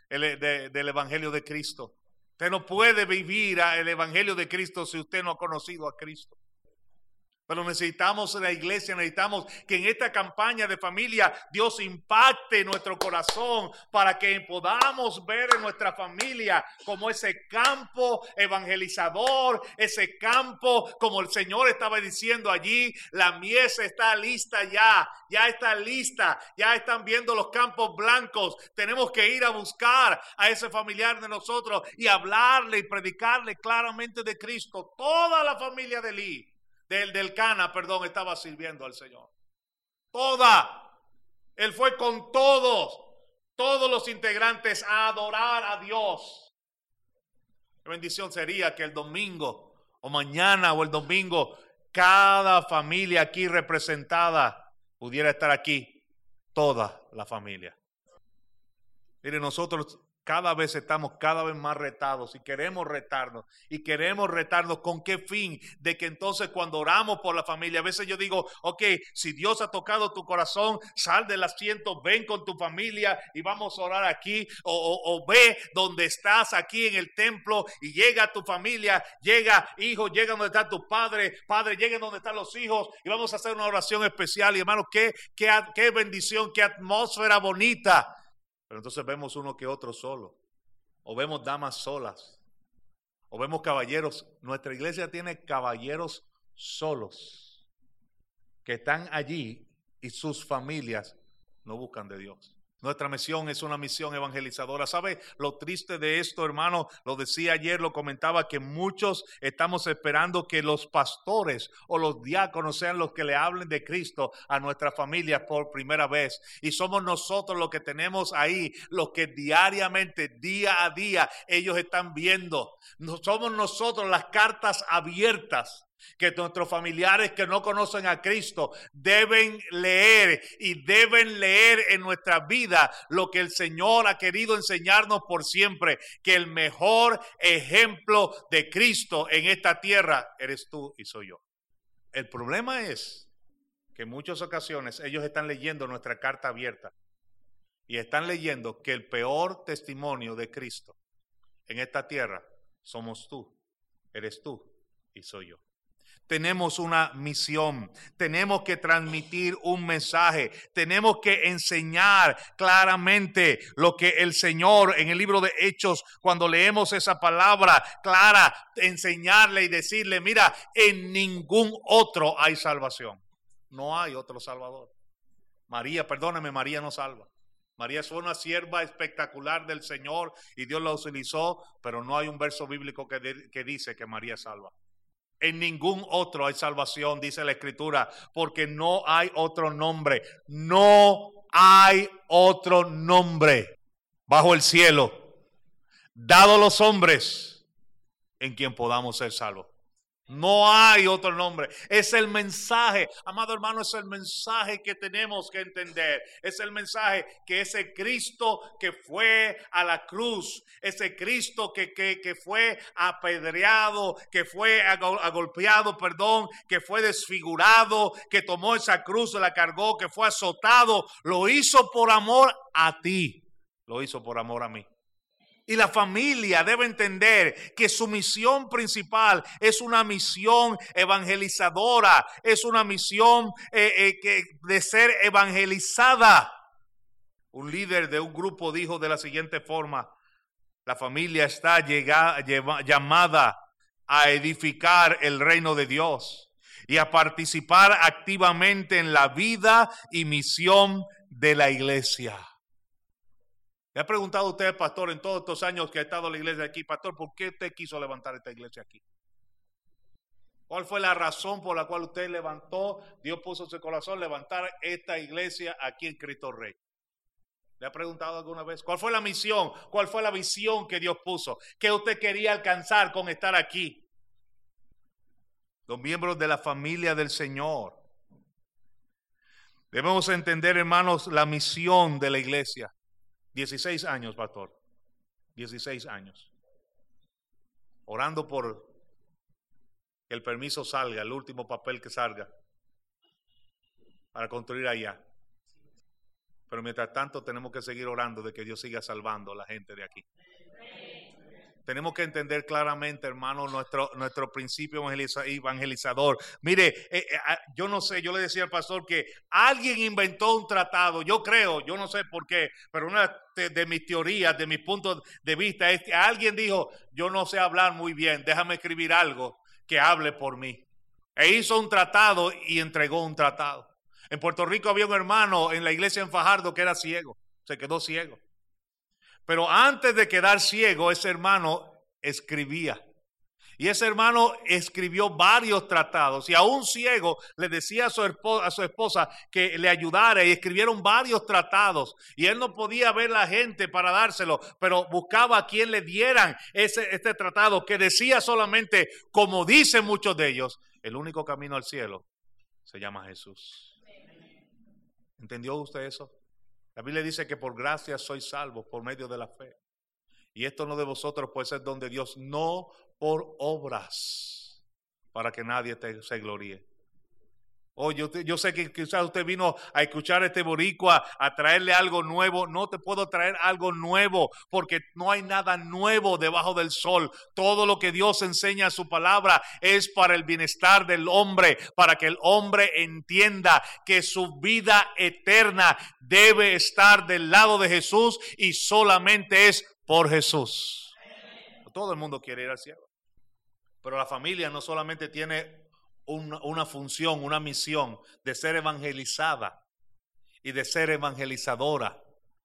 del Evangelio de Cristo. Usted no puede vivir el Evangelio de Cristo si usted no ha conocido a Cristo. Pero necesitamos en la iglesia, necesitamos que en esta campaña de familia Dios impacte nuestro corazón para que podamos ver en nuestra familia como ese campo evangelizador, ese campo como el Señor estaba diciendo allí, la mies está lista ya está lista, ya están viendo los campos blancos. Tenemos que ir a buscar a ese familiar de nosotros y hablarle y predicarle claramente de Cristo. Toda la familia de Eli. Del Cana, estaba sirviendo al Señor. Toda. Él fue con todos los integrantes a adorar a Dios. Qué bendición sería que el domingo o mañana o el domingo cada familia aquí representada pudiera estar aquí, toda la familia. Mire, nosotros cada vez estamos cada vez más retados y queremos retarnos ¿con qué fin? De que entonces cuando oramos por la familia, a veces yo digo, ok, si Dios ha tocado tu corazón, sal del asiento, ven con tu familia y vamos a orar aquí, o ve donde estás aquí en el templo y llega tu familia, llega hijo, llega donde está tu padre, llega donde están los hijos y vamos a hacer una oración especial. Y hermano, qué bendición, qué atmósfera bonita. Pero entonces vemos uno que otro solo, o vemos damas solas, o vemos caballeros. Nuestra iglesia tiene caballeros solos que están allí y sus familias no buscan de Dios. Nuestra misión es una misión evangelizadora. ¿Sabe lo triste de esto, hermano? Lo decía ayer, lo comentaba, que muchos estamos esperando que los pastores o los diáconos sean los que le hablen de Cristo a nuestra familia por primera vez. Y somos nosotros los que tenemos ahí, los que diariamente, día a día, ellos están viendo. Somos nosotros las cartas abiertas que nuestros familiares que no conocen a Cristo deben leer, y deben leer en nuestra vida lo que el Señor ha querido enseñarnos por siempre, que el mejor ejemplo de Cristo en esta tierra eres tú y soy yo. El problema es que en muchas ocasiones ellos están leyendo nuestra carta abierta y están leyendo que el peor testimonio de Cristo en esta tierra Somos tú, eres tú y soy yo. Tenemos una misión, tenemos que transmitir un mensaje, tenemos que enseñar claramente lo que el Señor en el libro de Hechos, cuando leemos esa palabra clara, enseñarle y decirle, mira, en ningún otro hay salvación. No hay otro salvador. María, perdóneme, María no salva. María fue una sierva espectacular del Señor y Dios la utilizó, pero no hay un verso bíblico que dice que María salva. En ningún otro hay salvación, dice la Escritura, porque no hay otro nombre. No hay otro nombre bajo el cielo, dado a los hombres, en quien podamos ser salvos. No hay otro nombre. Es el mensaje, amado hermano, es el mensaje que tenemos que entender. Es el mensaje que ese Cristo que fue a la cruz, ese Cristo que fue apedreado, que fue agolpeado, que fue desfigurado, que tomó esa cruz, la cargó, que fue azotado, lo hizo por amor a ti, lo hizo por amor a mí. Y la familia debe entender que su misión principal es una misión evangelizadora, es una misión de ser evangelizada. Un líder de un grupo dijo de la siguiente forma: la familia está llamada a edificar el reino de Dios y a participar activamente en la vida y misión de la iglesia. Le ha preguntado a usted, pastor, en todos estos años que ha estado la iglesia aquí, pastor, ¿por qué usted quiso levantar esta iglesia aquí? ¿Cuál fue la razón por la cual usted levantó, Dios puso en su corazón levantar esta iglesia aquí en Cristo Rey? ¿Le ha preguntado alguna vez? ¿Cuál fue la misión? ¿Cuál fue la visión que Dios puso? ¿Qué usted quería alcanzar con estar aquí? Los miembros de la familia del Señor. Debemos entender, hermanos, la misión de la iglesia. 16 años, pastor. 16 años. Orando por que el permiso salga, el último papel que salga, para construir allá. Pero mientras tanto tenemos que seguir orando de que Dios siga salvando a la gente de aquí. Tenemos que entender claramente, hermano, nuestro principio evangelizador. Mire, yo no sé, yo le decía al pastor que alguien inventó un tratado, yo creo, yo no sé por qué, pero una de mis teorías, de mis puntos de vista, es que alguien dijo, yo no sé hablar muy bien, déjame escribir algo que hable por mí. E hizo un tratado y entregó un tratado. En Puerto Rico había un hermano en la iglesia en Fajardo que era ciego, se quedó ciego. Pero antes de quedar ciego, ese hermano escribía. Y ese hermano escribió varios tratados. Y a un ciego le decía a su esposa que le ayudara. Y escribieron varios tratados. Y él no podía ver la gente para dárselo. Pero buscaba a quien le dieran este tratado que decía solamente, como dicen muchos de ellos, el único camino al cielo se llama Jesús. ¿Entendió usted eso? La Biblia dice que por gracia sois salvos por medio de la fe. Y esto no de vosotros puede ser don de Dios, no por obras, para que nadie se gloríe. Oh, yo sé que quizás usted vino a escuchar a este boricua, a traerle algo nuevo. No te puedo traer algo nuevo, porque no hay nada nuevo debajo del sol. Todo lo que Dios enseña en su palabra es para el bienestar del hombre, para que el hombre entienda que su vida eterna debe estar del lado de Jesús y solamente es por Jesús. Todo el mundo quiere ir al cielo, pero la familia no solamente tiene una función, una misión de ser evangelizada y de ser evangelizadora.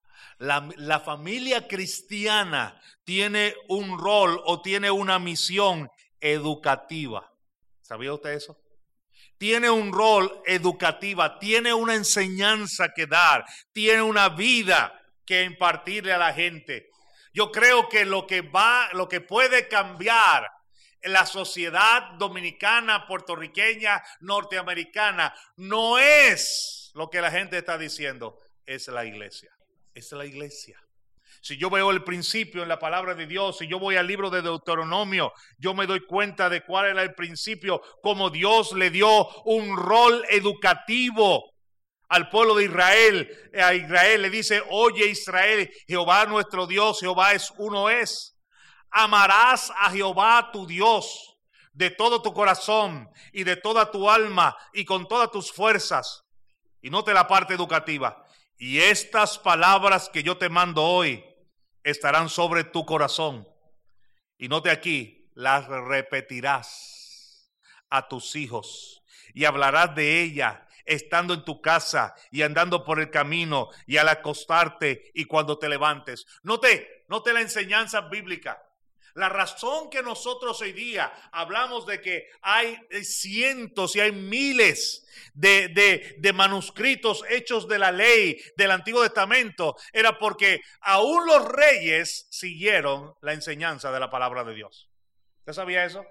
La familia cristiana tiene un rol o tiene una misión educativa. ¿Sabía usted eso? Tiene un rol educativa, tiene una enseñanza que dar, tiene una vida que impartirle a la gente. Yo creo que lo que puede cambiar la sociedad dominicana, puertorriqueña, norteamericana, no es lo que la gente está diciendo, es la iglesia. Es la iglesia. Si yo veo el principio en la palabra de Dios, si yo voy al libro de Deuteronomio, yo me doy cuenta de cuál era el principio, cómo Dios le dio un rol educativo al pueblo de Israel. A Israel le dice, oye Israel, Jehová nuestro Dios, Jehová es uno es. Amarás a Jehová tu Dios de todo tu corazón y de toda tu alma y con todas tus fuerzas. Y note la parte educativa. Y estas palabras que yo te mando hoy estarán sobre tu corazón. Y note aquí, las repetirás a tus hijos y hablarás de ella estando en tu casa y andando por el camino y al acostarte y cuando te levantes. Note la enseñanza bíblica. La razón que nosotros hoy día hablamos de que hay cientos y hay miles de manuscritos hechos de la ley del Antiguo Testamento era porque aún los reyes siguieron la enseñanza de la palabra de Dios. ¿Usted sabía eso?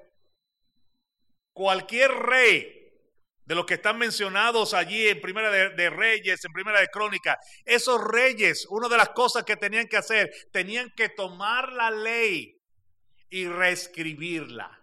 Cualquier rey de los que están mencionados allí en Primera de Reyes, en Primera de Crónicas, esos reyes, una de las cosas que tenían que hacer, tenían que tomar la ley y reescribirla.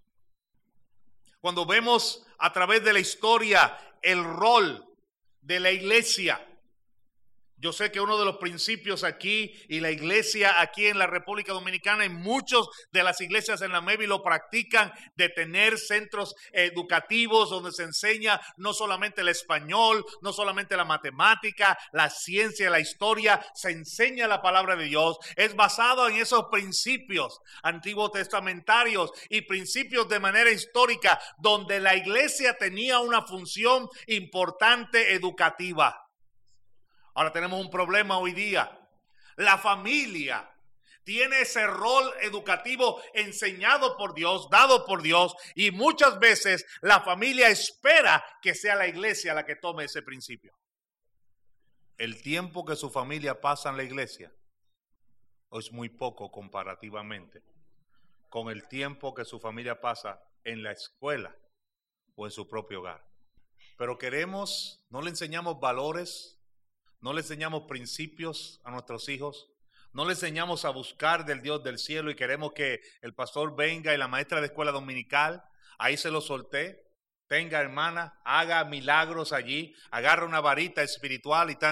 Cuando vemos a través de la historia el rol de la iglesia, yo sé que uno de los principios aquí y la iglesia aquí en la República Dominicana y muchos de las iglesias en la MEVI lo practican, de tener centros educativos donde se enseña no solamente el español, no solamente la matemática, la ciencia, la historia, se enseña la palabra de Dios. Es basado en esos principios antiguos testamentarios y principios de manera histórica donde la iglesia tenía una función importante educativa. Ahora tenemos un problema hoy día. La familia tiene ese rol educativo enseñado por Dios, dado por Dios, y muchas veces la familia espera que sea la iglesia la que tome ese principio. El tiempo que su familia pasa en la iglesia es muy poco comparativamente con el tiempo que su familia pasa en la escuela o en su propio hogar. Pero no le enseñamos valores, no le enseñamos principios a nuestros hijos, no le enseñamos a buscar del Dios del cielo y queremos que el pastor venga y la maestra de escuela dominical, ahí se lo solté, tenga hermana, haga milagros allí, agarra una varita espiritual y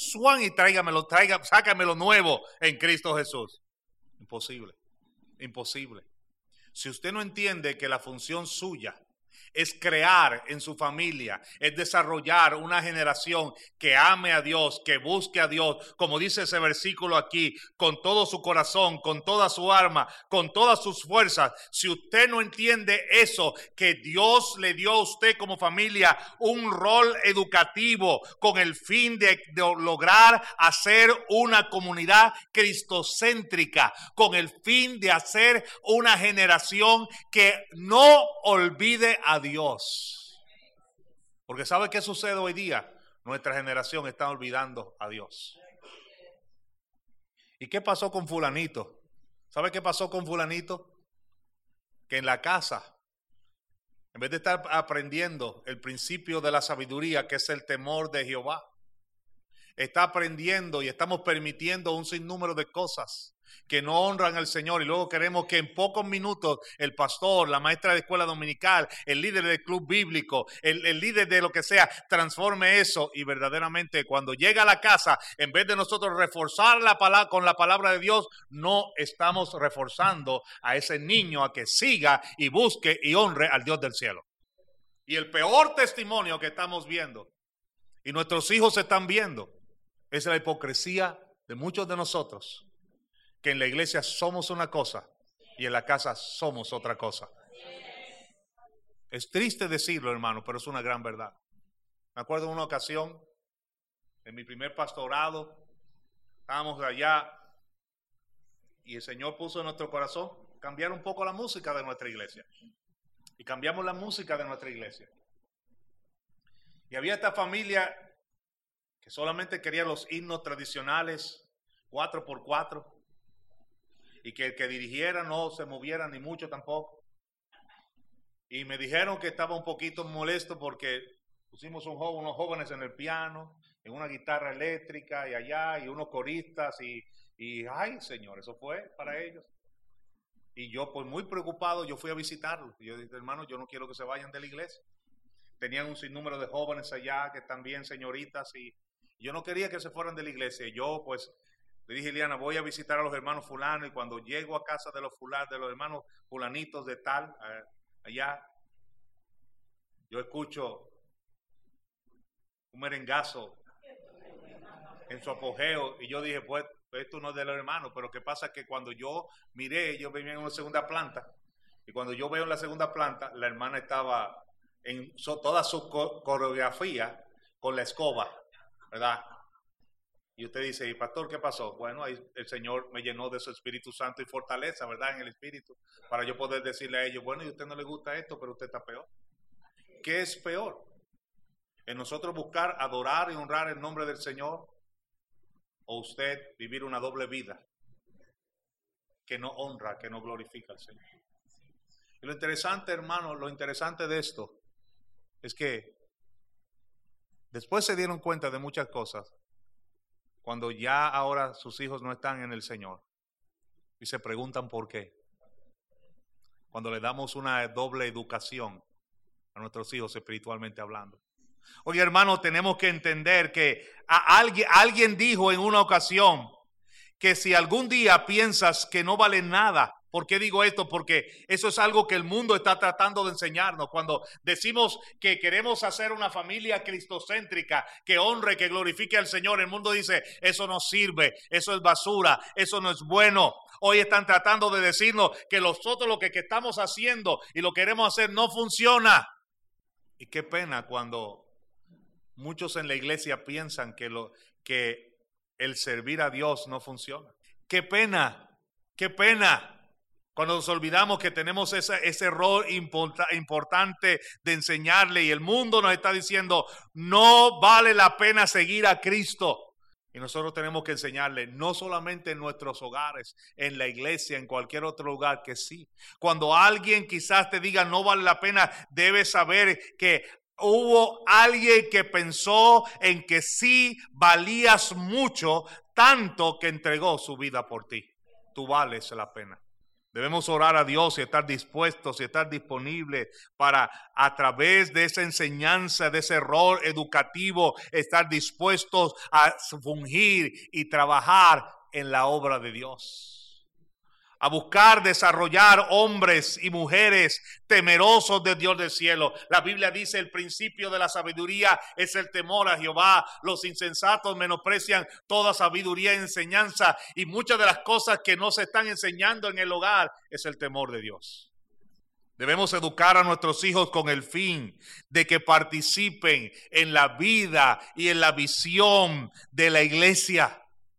sácamelo nuevo en Cristo Jesús. Imposible, imposible. Si usted no entiende que la función suya es crear en su familia, es desarrollar una generación que ame a Dios, que busque a Dios, como dice ese versículo aquí, con todo su corazón, con toda su alma, con todas sus fuerzas. Si usted no entiende eso, que Dios le dio a usted como familia un rol educativo con el fin de lograr hacer una comunidad cristocéntrica, con el fin de hacer una generación que no olvide a Dios. Porque ¿sabe qué sucede hoy día? Nuestra generación está olvidando a Dios. ¿Y qué pasó con fulanito? ¿Sabe qué pasó con fulanito? Que en la casa, en vez de estar aprendiendo el principio de la sabiduría, que es el temor de Jehová, está aprendiendo y estamos permitiendo un sinnúmero de cosas que no honran al Señor, y luego queremos que en pocos minutos el pastor, la maestra de escuela dominical, el líder del club bíblico, el líder de lo que sea, transforme eso. Y verdaderamente cuando llega a la casa, en vez de nosotros reforzar la palabra con la palabra de Dios, no estamos reforzando a ese niño a que siga y busque y honre al Dios del cielo. Y el peor testimonio que estamos viendo y nuestros hijos están viendo es la hipocresía de muchos de nosotros, que en la iglesia somos una cosa y en la casa somos otra cosa. Es triste decirlo, hermano, pero es una gran verdad. Me acuerdo de una ocasión, en mi primer pastorado, estábamos allá y el Señor puso en nuestro corazón cambiar un poco la música de nuestra iglesia. Y cambiamos la música de nuestra iglesia. Y había esta familia que solamente quería los himnos tradicionales, 4x4. Y que el que dirigiera no se moviera ni mucho tampoco. Y me dijeron que estaba un poquito molesto porque pusimos unos jóvenes en el piano, en una guitarra eléctrica y allá, y unos coristas, y ay, Señor, eso fue para ellos. Y yo, pues muy preocupado, yo fui a visitarlos. Y yo dije, hermano, yo no quiero que se vayan de la iglesia. Tenían un sinnúmero de jóvenes allá que también señoritas, y yo no quería que se fueran de la iglesia. Y yo, pues, Le dije, Eliana, voy a visitar a los hermanos fulano, y cuando llego a casa de los hermanos fulanitos de tal, allá, yo escucho un merengazo en su apogeo, y yo dije, pues esto no es de los hermanos. Pero qué pasa que cuando yo miré, yo vivía en una segunda planta, y cuando yo veo en la segunda planta, la hermana estaba en toda su coreografía con la escoba, ¿verdad? Y usted dice, ¿y pastor qué pasó? Bueno, ahí el Señor me llenó de su Espíritu Santo y fortaleza, ¿verdad? En el Espíritu, para yo poder decirle a ellos, bueno, y a usted no le gusta esto, pero usted está peor. ¿Qué es peor? ¿En nosotros buscar, adorar y honrar el nombre del Señor? ¿O usted vivir una doble vida que no honra, que no glorifica al Señor? Y lo interesante, hermano, lo interesante de esto es que después se dieron cuenta de muchas cosas cuando ya ahora sus hijos no están en el Señor y se preguntan por qué. Cuando le damos una doble educación a nuestros hijos espiritualmente hablando. Oye, hermano, tenemos que entender que alguien dijo en una ocasión que si algún día piensas que no vale nada. ¿Por qué digo esto? Porque eso es algo que el mundo está tratando de enseñarnos. Cuando decimos que queremos hacer una familia cristocéntrica, que honre, que glorifique al Señor, el mundo dice, eso no sirve, eso es basura, eso no es bueno. Hoy están tratando de decirnos que nosotros lo que estamos haciendo y lo queremos hacer no funciona. Y qué pena cuando muchos en la iglesia piensan que el servir a Dios no funciona. Qué pena, qué pena. Cuando nos olvidamos que tenemos ese rol importante de enseñarle, y el mundo nos está diciendo, no vale la pena seguir a Cristo. Y nosotros tenemos que enseñarle, no solamente en nuestros hogares, en la iglesia, en cualquier otro lugar, que sí. Cuando alguien quizás te diga no vale la pena, debes saber que hubo alguien que pensó en que sí valías mucho, tanto que entregó su vida por ti. Tú vales la pena. Debemos orar a Dios y estar dispuestos y estar disponibles para, a través de esa enseñanza, de ese rol educativo, estar dispuestos a fungir y trabajar en la obra de Dios. A buscar desarrollar hombres y mujeres temerosos de Dios del cielo. La Biblia dice, el principio de la sabiduría es el temor a Jehová. Los insensatos menosprecian toda sabiduría y enseñanza, y muchas de las cosas que no se están enseñando en el hogar es el temor de Dios. Debemos educar a nuestros hijos con el fin de que participen en la vida y en la visión de la iglesia.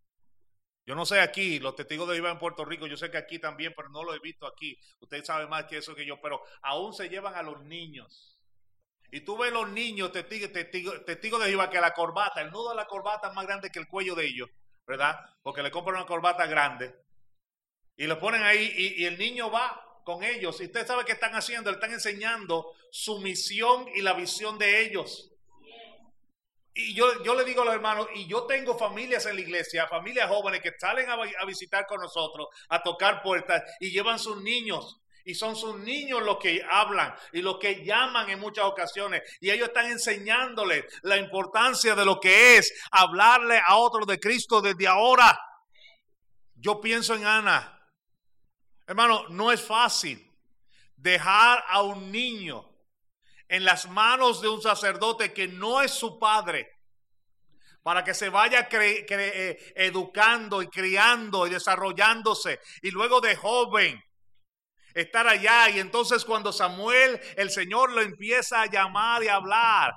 Yo no sé aquí, los testigos de Jehová en Puerto Rico, yo sé que aquí también, pero no lo he visto aquí. Usted sabe más que eso que yo, pero aún se llevan a los niños. Y tú ves los niños, testigos de Jehová, que la corbata, el nudo de la corbata es más grande que el cuello de ellos, ¿verdad? Porque le compran una corbata grande. Y lo ponen ahí y el niño va con ellos. Y usted sabe qué están haciendo, le están enseñando su misión y la visión de ellos. Y yo le digo a los hermanos, y yo tengo familias en la iglesia, familias jóvenes que salen a visitar con nosotros, a tocar puertas, y llevan sus niños. Y son sus niños los que hablan y los que llaman en muchas ocasiones. Y ellos están enseñándoles la importancia de lo que es hablarle a otros de Cristo desde ahora. Yo pienso en Ana. Hermano, no es fácil dejar a un niño en las manos de un sacerdote que no es su padre, para que se vaya educando y criando y desarrollándose, y luego de joven estar allá. Y entonces cuando Samuel, el Señor lo empieza a llamar y a hablar,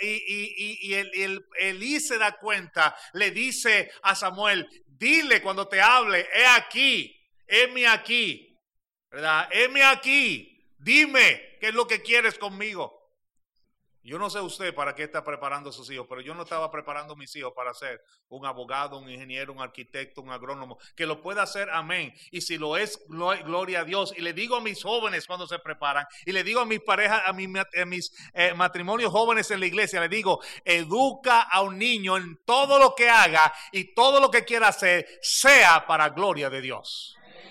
y Elí se da cuenta, le dice a Samuel, dile cuando te hable, heme aquí, ¿verdad? Heme aquí, dime qué es lo que quieres conmigo. Yo no sé usted para qué está preparando a sus hijos, pero yo no estaba preparando a mis hijos para ser un abogado, un ingeniero, un arquitecto, un agrónomo, que lo pueda hacer, amén. Y si lo es, gloria a Dios. Y le digo a mis jóvenes cuando se preparan, y le digo a mis parejas, a mis matrimonios jóvenes en la iglesia, le digo, educa a un niño en todo lo que haga y todo lo que quiera hacer, sea para gloria de Dios.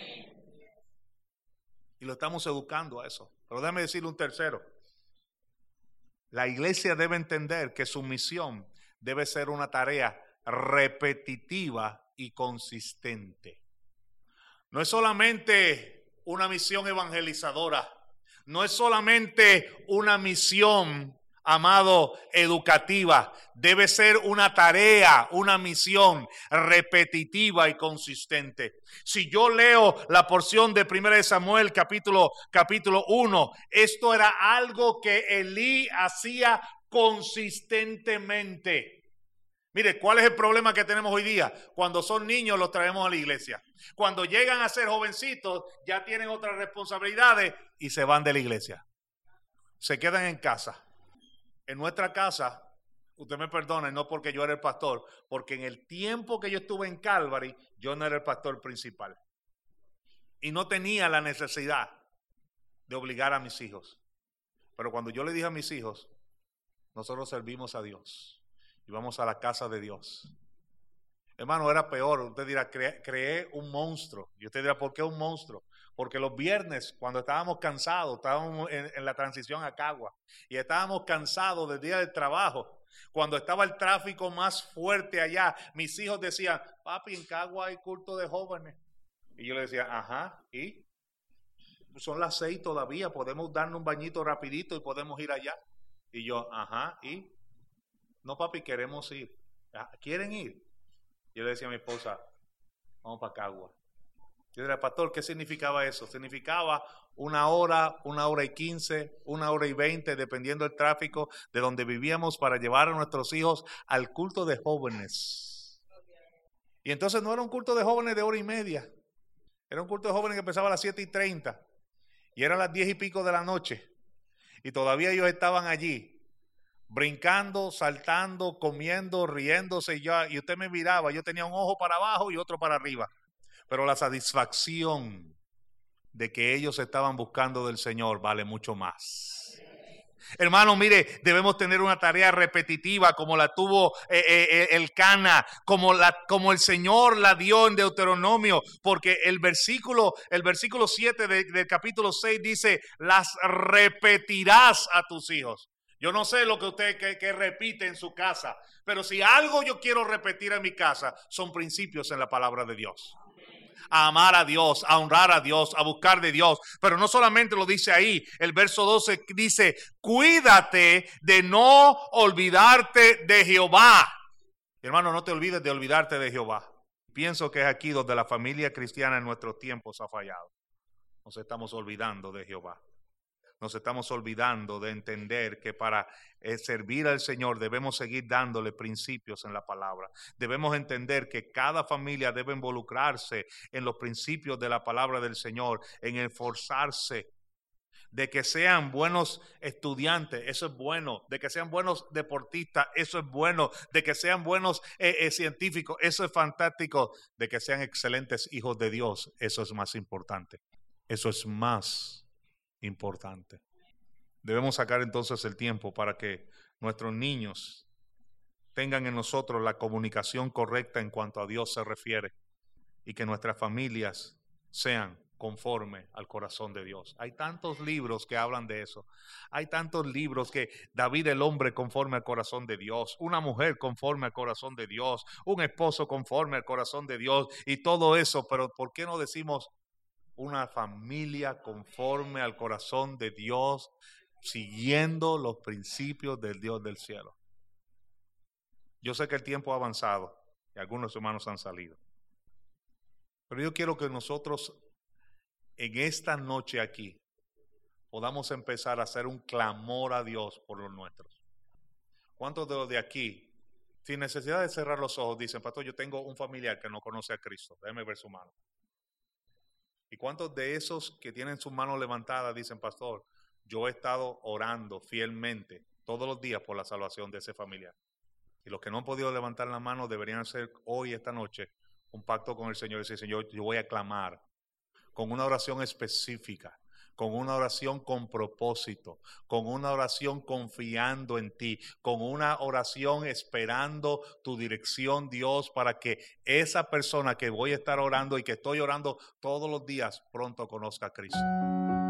Y lo estamos educando a eso. Pero déjame decirle un tercero. La iglesia debe entender que su misión debe ser una tarea repetitiva y consistente. No es solamente una misión evangelizadora, no es solamente una misión, amado, educativa. Debe ser una tarea, una misión repetitiva y consistente. Si yo leo la porción de 1 Samuel capítulo 1, esto era algo que Elí hacía consistentemente. Mire, ¿cuál es el problema que tenemos hoy día? Cuando son niños los traemos a la iglesia. Cuando llegan a ser jovencitos ya tienen otras responsabilidades y se van de la iglesia. Se quedan en casa. En nuestra casa, usted me perdone, no porque yo era el pastor, porque en el tiempo que yo estuve en Calvary, yo no era el pastor principal. Y no tenía la necesidad de obligar a mis hijos. Pero cuando yo le dije a mis hijos, nosotros servimos a Dios y vamos a la casa de Dios. Hermano, era peor. Usted dirá, creé un monstruo. Y usted dirá, ¿por qué un monstruo? Porque los viernes, cuando estábamos cansados, estábamos en la transición a Cagua, y estábamos cansados del día del trabajo, cuando estaba el tráfico más fuerte allá, mis hijos decían, papi, en Cagua hay culto de jóvenes. Y yo le decía, ajá, ¿y? Son las 6 todavía, podemos darnos un bañito rapidito y podemos ir allá. Y yo, ajá, ¿y? No, papi, queremos ir. ¿Quieren ir? Yo le decía a mi esposa, vamos para Cagua. Yo le decía, pastor, ¿qué significaba eso? Significaba 1 hora, 1 hora y 15, 1 hora y 20, dependiendo del tráfico de donde vivíamos, para llevar a nuestros hijos al culto de jóvenes. Y entonces no era un culto de jóvenes de 1:30. Era un culto de jóvenes que empezaba a las 7:30 y eran las 10 y pico de la noche. Y todavía ellos estaban allí, brincando, saltando, comiendo, riéndose. Y usted me miraba, yo tenía un ojo para abajo y otro para arriba. Pero la satisfacción de que ellos estaban buscando del Señor vale mucho más. Hermano, mire, debemos tener una tarea repetitiva como la tuvo el Cana, como el Señor la dio en Deuteronomio, porque el versículo 7 del capítulo 6 dice, las repetirás a tus hijos. Yo no sé lo que usted que repite en su casa, pero si algo yo quiero repetir en mi casa, son principios en la palabra de Dios. A amar a Dios, a honrar a Dios, a buscar de Dios. Pero no solamente lo dice ahí, el verso 12 dice, cuídate de no olvidarte de Jehová. Hermano, no te olvides de olvidarte de Jehová. Pienso que es aquí donde la familia cristiana en nuestros tiempos ha fallado. Nos estamos olvidando de Jehová. Nos estamos olvidando de entender que para servir al Señor debemos seguir dándole principios en la palabra. Debemos entender que cada familia debe involucrarse en los principios de la palabra del Señor, en esforzarse, de que sean buenos estudiantes, eso es bueno, de que sean buenos deportistas, eso es bueno, de que sean buenos científicos, eso es fantástico, de que sean excelentes hijos de Dios, eso es más importante, eso es más importante. Debemos sacar entonces el tiempo para que nuestros niños tengan en nosotros la comunicación correcta en cuanto a Dios se refiere y que nuestras familias sean conforme al corazón de Dios. Hay tantos libros que hablan de eso. Hay tantos libros que David el hombre conforme al corazón de Dios, una mujer conforme al corazón de Dios, un esposo conforme al corazón de Dios y todo eso, pero ¿por qué no decimos una familia conforme al corazón de Dios, siguiendo los principios del Dios del cielo? Yo sé que el tiempo ha avanzado y algunos hermanos han salido, pero yo quiero que nosotros en esta noche aquí podamos empezar a hacer un clamor a Dios por los nuestros. ¿Cuántos de los de aquí, sin necesidad de cerrar los ojos, dicen, pastor, yo tengo un familiar que no conoce a Cristo? Déjeme ver su mano. ¿Y cuántos de esos que tienen sus manos levantadas dicen, pastor, yo he estado orando fielmente todos los días por la salvación de ese familiar? Y los que no han podido levantar la mano deberían hacer hoy, esta noche, un pacto con el Señor y decir, Señor, yo voy a clamar con una oración específica, con una oración con propósito, con una oración confiando en ti, con una oración esperando tu dirección, Dios, para que esa persona que voy a estar orando y que estoy orando todos los días pronto conozca a Cristo.